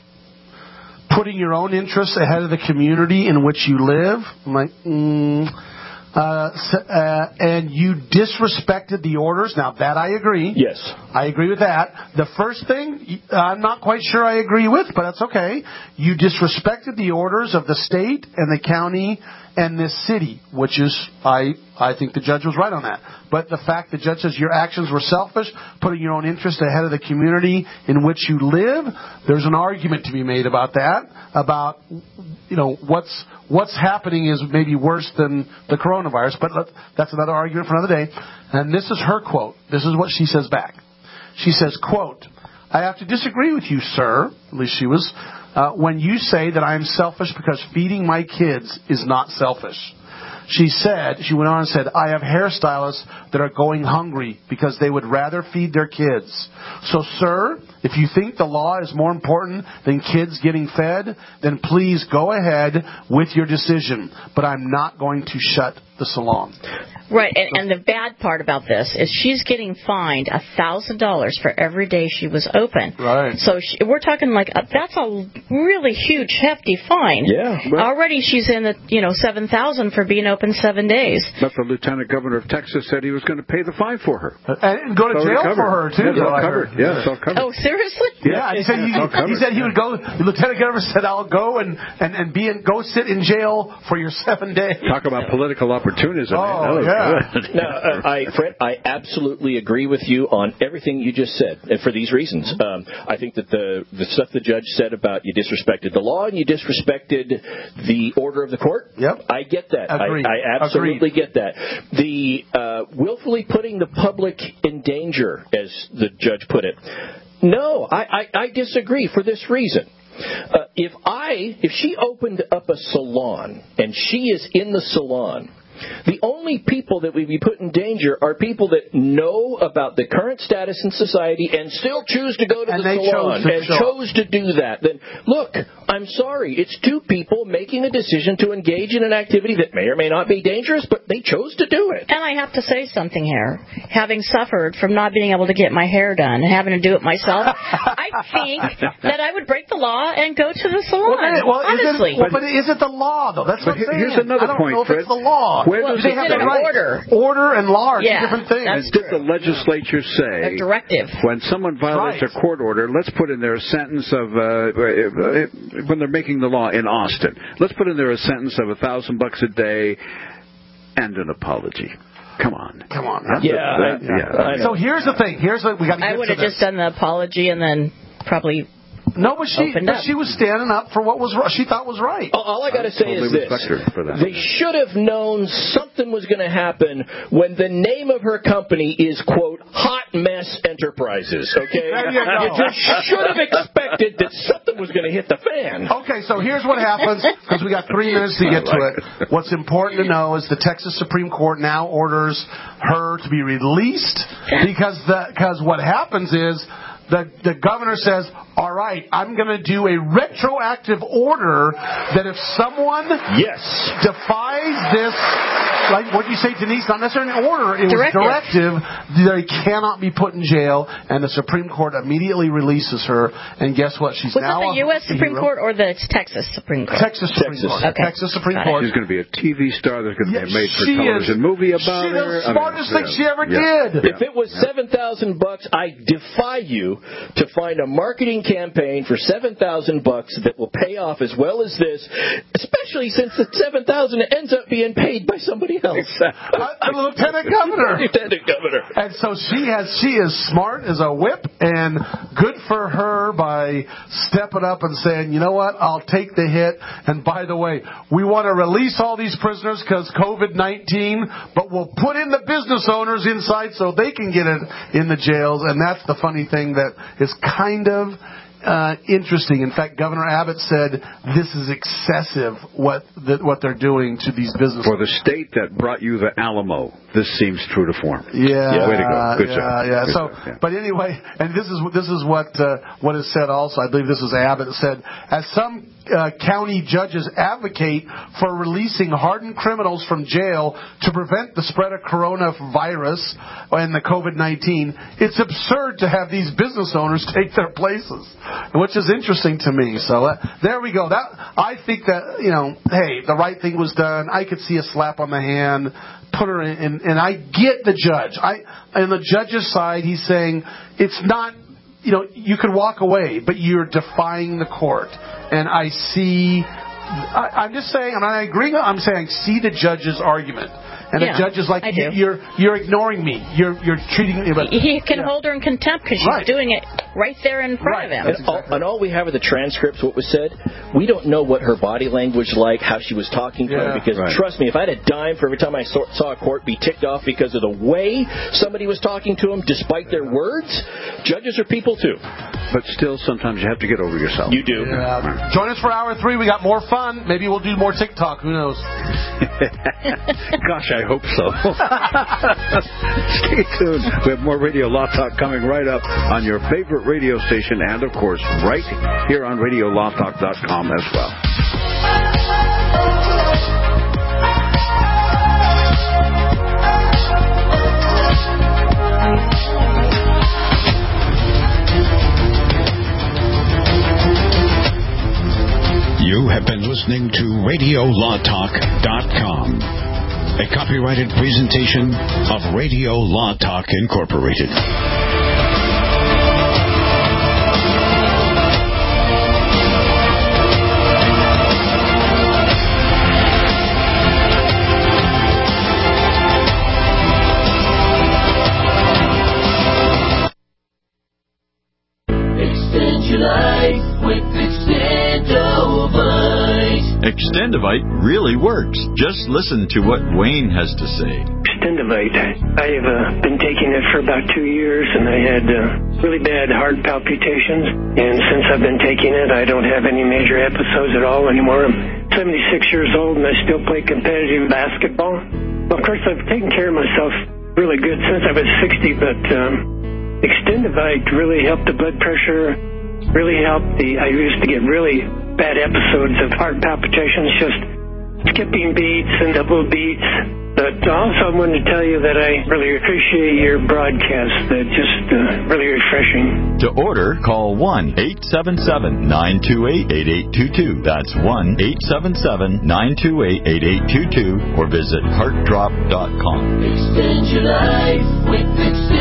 Speaker 3: putting your own interests ahead of the community in which you live." I'm like, mm. Uh, uh, and you disrespected the orders. Now, that I agree.
Speaker 4: Yes.
Speaker 3: I agree with that. The first thing, I'm not quite sure I agree with, but that's okay. You disrespected the orders of the state and the county and this city, which is, I I think the judge was right on that. But the fact the judge says your actions were selfish, putting your own interest ahead of the community in which you live, there's an argument to be made about that, about, you know, what's what's happening is maybe worse than the coronavirus, but let, that's another argument for another day. And this is her quote. This is what she says back. She says, quote, "I have to disagree with you, sir," at least she was, uh, "when you say that I am selfish because feeding my kids is not selfish." She said, she went on and said, "I have hairstylists that are going hungry because they would rather feed their kids. So, sir, if you think the law is more important than kids getting fed, then please go ahead with your decision. But I'm not going to shut the salon."
Speaker 14: Right, and, and the bad part about this is she's getting fined a thousand dollars for every day she was open.
Speaker 3: Right.
Speaker 14: So she, we're talking like a, that's a really huge, hefty fine.
Speaker 5: Yeah. Right.
Speaker 14: Already she's in the you know seven thousand for being open seven days.
Speaker 5: But the lieutenant governor of Texas said he was going to pay the fine for her
Speaker 3: and go to
Speaker 5: it's
Speaker 3: jail for her too.
Speaker 5: Yeah, it's all covered. Yeah, it's all covered.
Speaker 14: Oh, seriously?
Speaker 3: Yeah, he said he, he said he would go. The lieutenant governor said, "I'll go and and and be in, go sit in jail for your seven days."
Speaker 5: Talk about political opportunism.
Speaker 3: Oh,
Speaker 5: man.
Speaker 3: yeah.
Speaker 5: Good.
Speaker 4: Now, uh, I, Fred, I absolutely agree with you on everything you just said, and for these reasons. Um, I think that the the stuff the judge said about you disrespected the law and you disrespected the order of the court.
Speaker 3: Yep.
Speaker 4: I get that.
Speaker 3: Agreed.
Speaker 4: I, I absolutely
Speaker 3: Agreed.
Speaker 4: get that. The uh, willfully putting the public in danger, as the judge put it. No, I, I, I disagree for this reason. Uh, if I, if she opened up a salon and she is in the salon The only people that would be put in danger are people that know about the current status in society and still choose to go to
Speaker 3: And
Speaker 4: the
Speaker 3: they
Speaker 4: salon
Speaker 3: chose to
Speaker 4: and
Speaker 3: show
Speaker 4: chose to do that. Then, look, I'm sorry. It's two people making a decision to engage in an activity that may or may not be dangerous, but they chose to do it.
Speaker 14: And I have to say something here. Having suffered from not being able to get my hair done and having to do it myself, I think that I would break the law and go to the salon.
Speaker 3: Well, then, well,
Speaker 14: honestly.
Speaker 3: Is it, well, but is it the law, though? That's
Speaker 5: But
Speaker 3: what I'm
Speaker 5: here's
Speaker 3: saying.
Speaker 5: another
Speaker 3: I don't
Speaker 5: point,
Speaker 3: know if
Speaker 5: Fred.
Speaker 3: it's the law.
Speaker 5: Where
Speaker 3: well,
Speaker 5: does
Speaker 3: they
Speaker 5: it
Speaker 3: have
Speaker 5: say?
Speaker 3: the right.
Speaker 14: Order.
Speaker 3: Order and law are
Speaker 14: Yeah,
Speaker 3: two different things.
Speaker 14: that's
Speaker 5: Did the legislature say
Speaker 14: A directive.
Speaker 5: when someone violates
Speaker 3: Right.
Speaker 5: a court order, let's put in there a sentence of uh, when they're making the law in Austin, let's put in there a sentence of a thousand bucks a day and an apology. Come on,
Speaker 3: come on.
Speaker 5: That's
Speaker 4: Yeah,
Speaker 5: a, that,
Speaker 4: I-
Speaker 5: yeah.
Speaker 3: So here's the thing. Here's what we got to get
Speaker 14: I would
Speaker 3: to
Speaker 14: have just done the apology and then probably
Speaker 3: No, but she,
Speaker 14: opened
Speaker 3: but
Speaker 14: up.
Speaker 3: she was standing up for what was ri- she thought was right.
Speaker 4: All- All I got to say
Speaker 5: totally
Speaker 4: is this.
Speaker 5: respect her for that.
Speaker 4: They should have known something was going to happen when the name of her company is, quote, Hot Mess Enterprises, okay?
Speaker 3: There you go.
Speaker 4: just should have expected that something was going to hit the fan.
Speaker 3: Okay, so here's what happens, because we got three minutes to get to it. What's important to know is the Texas Supreme Court now orders her to be released because the, because what happens is the, the governor says, all right, I'm going to do a retroactive order that if someone
Speaker 4: yes.
Speaker 3: defies this, like what did you say, Denise, not necessarily an order, it
Speaker 14: Directive.
Speaker 3: was directive, they cannot be put in jail, and the Supreme Court immediately releases her, and guess what? She's
Speaker 14: Was
Speaker 3: now
Speaker 14: it the U S
Speaker 3: a
Speaker 14: Supreme
Speaker 3: hero.
Speaker 14: Court or the Texas Supreme Court?
Speaker 3: Texas Supreme
Speaker 4: Texas.
Speaker 3: Court.
Speaker 14: Okay.
Speaker 3: Texas Supreme
Speaker 14: Got it.
Speaker 3: Court.
Speaker 5: She's going to be a T V star. There's going to be a
Speaker 3: Yeah,
Speaker 5: made-for
Speaker 3: she
Speaker 5: television
Speaker 3: is-
Speaker 5: movie about
Speaker 3: she's
Speaker 5: her.
Speaker 3: the smartest thing she ever
Speaker 5: yeah.
Speaker 3: did.
Speaker 4: If it was seven thousand bucks, I defy you to find a marketing campaign for seven thousand bucks that will pay off as well as this, especially since the seven thousand ends up being paid by somebody else.
Speaker 3: A lieutenant governor.
Speaker 4: Lieutenant governor.
Speaker 3: And so she has she is smart as a whip, and good for her by stepping up and saying, you know what, I'll take the hit. And by the way, we want to release all these prisoners because COVID nineteen, but we'll put in the business owners inside so they can get it in the jails. And that's the funny thing that is kind of Uh, interesting. In fact, Governor Abbott said this is excessive what the, what they're doing to these businesses.
Speaker 5: For the state that brought you the Alamo, this seems true to form.
Speaker 3: Yeah,
Speaker 5: Way to go. Good
Speaker 3: yeah,
Speaker 5: job.
Speaker 3: yeah.
Speaker 5: Good
Speaker 3: So,
Speaker 5: job, yeah.
Speaker 3: but anyway, and this is this is what uh, what is said also. I believe this is Abbott said, as some uh, county judges advocate for releasing hardened criminals from jail to prevent the spread of coronavirus and the COVID nineteen, it's absurd to have these business owners take their places, which is interesting to me. So uh, there we go. That I think that, you know, hey, the right thing was done. I could see a slap on the hand. Put her in, and, and I get the judge. I, on the judge's side, he's saying it's not, you know, you could walk away, but you're defying the court. And I see, I, I'm just saying, I'm not agreeing, I'm saying I see the judge's argument. And
Speaker 14: Yeah,
Speaker 3: the judge is like,
Speaker 14: I do.
Speaker 3: you're you're ignoring me. You're you're treating me. But,
Speaker 14: He can
Speaker 3: yeah.
Speaker 14: hold her in contempt because she's
Speaker 3: Right.
Speaker 14: doing it right there in front of him.
Speaker 4: And, all, and all we have are the transcripts, what was said. We don't know what her body language like, how she was talking to
Speaker 3: Yeah.
Speaker 4: him. Because
Speaker 5: Right.
Speaker 4: trust me, if I had a dime for every time I saw, saw a court be ticked off because of the way somebody was talking to him, despite their words, judges are people too.
Speaker 5: But still, sometimes you have to get over yourself.
Speaker 4: You do.
Speaker 3: Yeah. Join us for hour three. We got more fun. Maybe we'll do more TikTok. Who knows?
Speaker 5: Gosh, I hope so. Stay tuned. We have more Radio Law Talk coming right up on your favorite radio station and, of course, right here on radio law talk dot com as well.
Speaker 2: You have been listening to radio law talk dot com, a copyrighted presentation of Radio Law Talk Incorporated.
Speaker 6: Extend your life with Extendovite.
Speaker 10: Extendovite really works. Just listen to what Wayne has to say.
Speaker 9: Extendivite. I've uh, been taking it for about two years, and I had uh, really bad heart palpitations. And since I've been taking it, I don't have any major episodes at all anymore. I'm seventy-six years old, and I still play competitive basketball. Well, of course, I've taken care of myself really good since I was sixty, but um, Extendivite really helped the blood pressure, really helped the, I used to get really bad episodes of heart palpitations, just skipping beats and double beats. But also I wanted to tell you that I really appreciate your broadcast. They're just uh, really refreshing.
Speaker 10: To order, call one eight seven seven, nine two eight, eight eight two two. That's one eight seven seven, nine two eight, eight eight two two or visit heart drop dot com.
Speaker 6: Extend your life with Extend.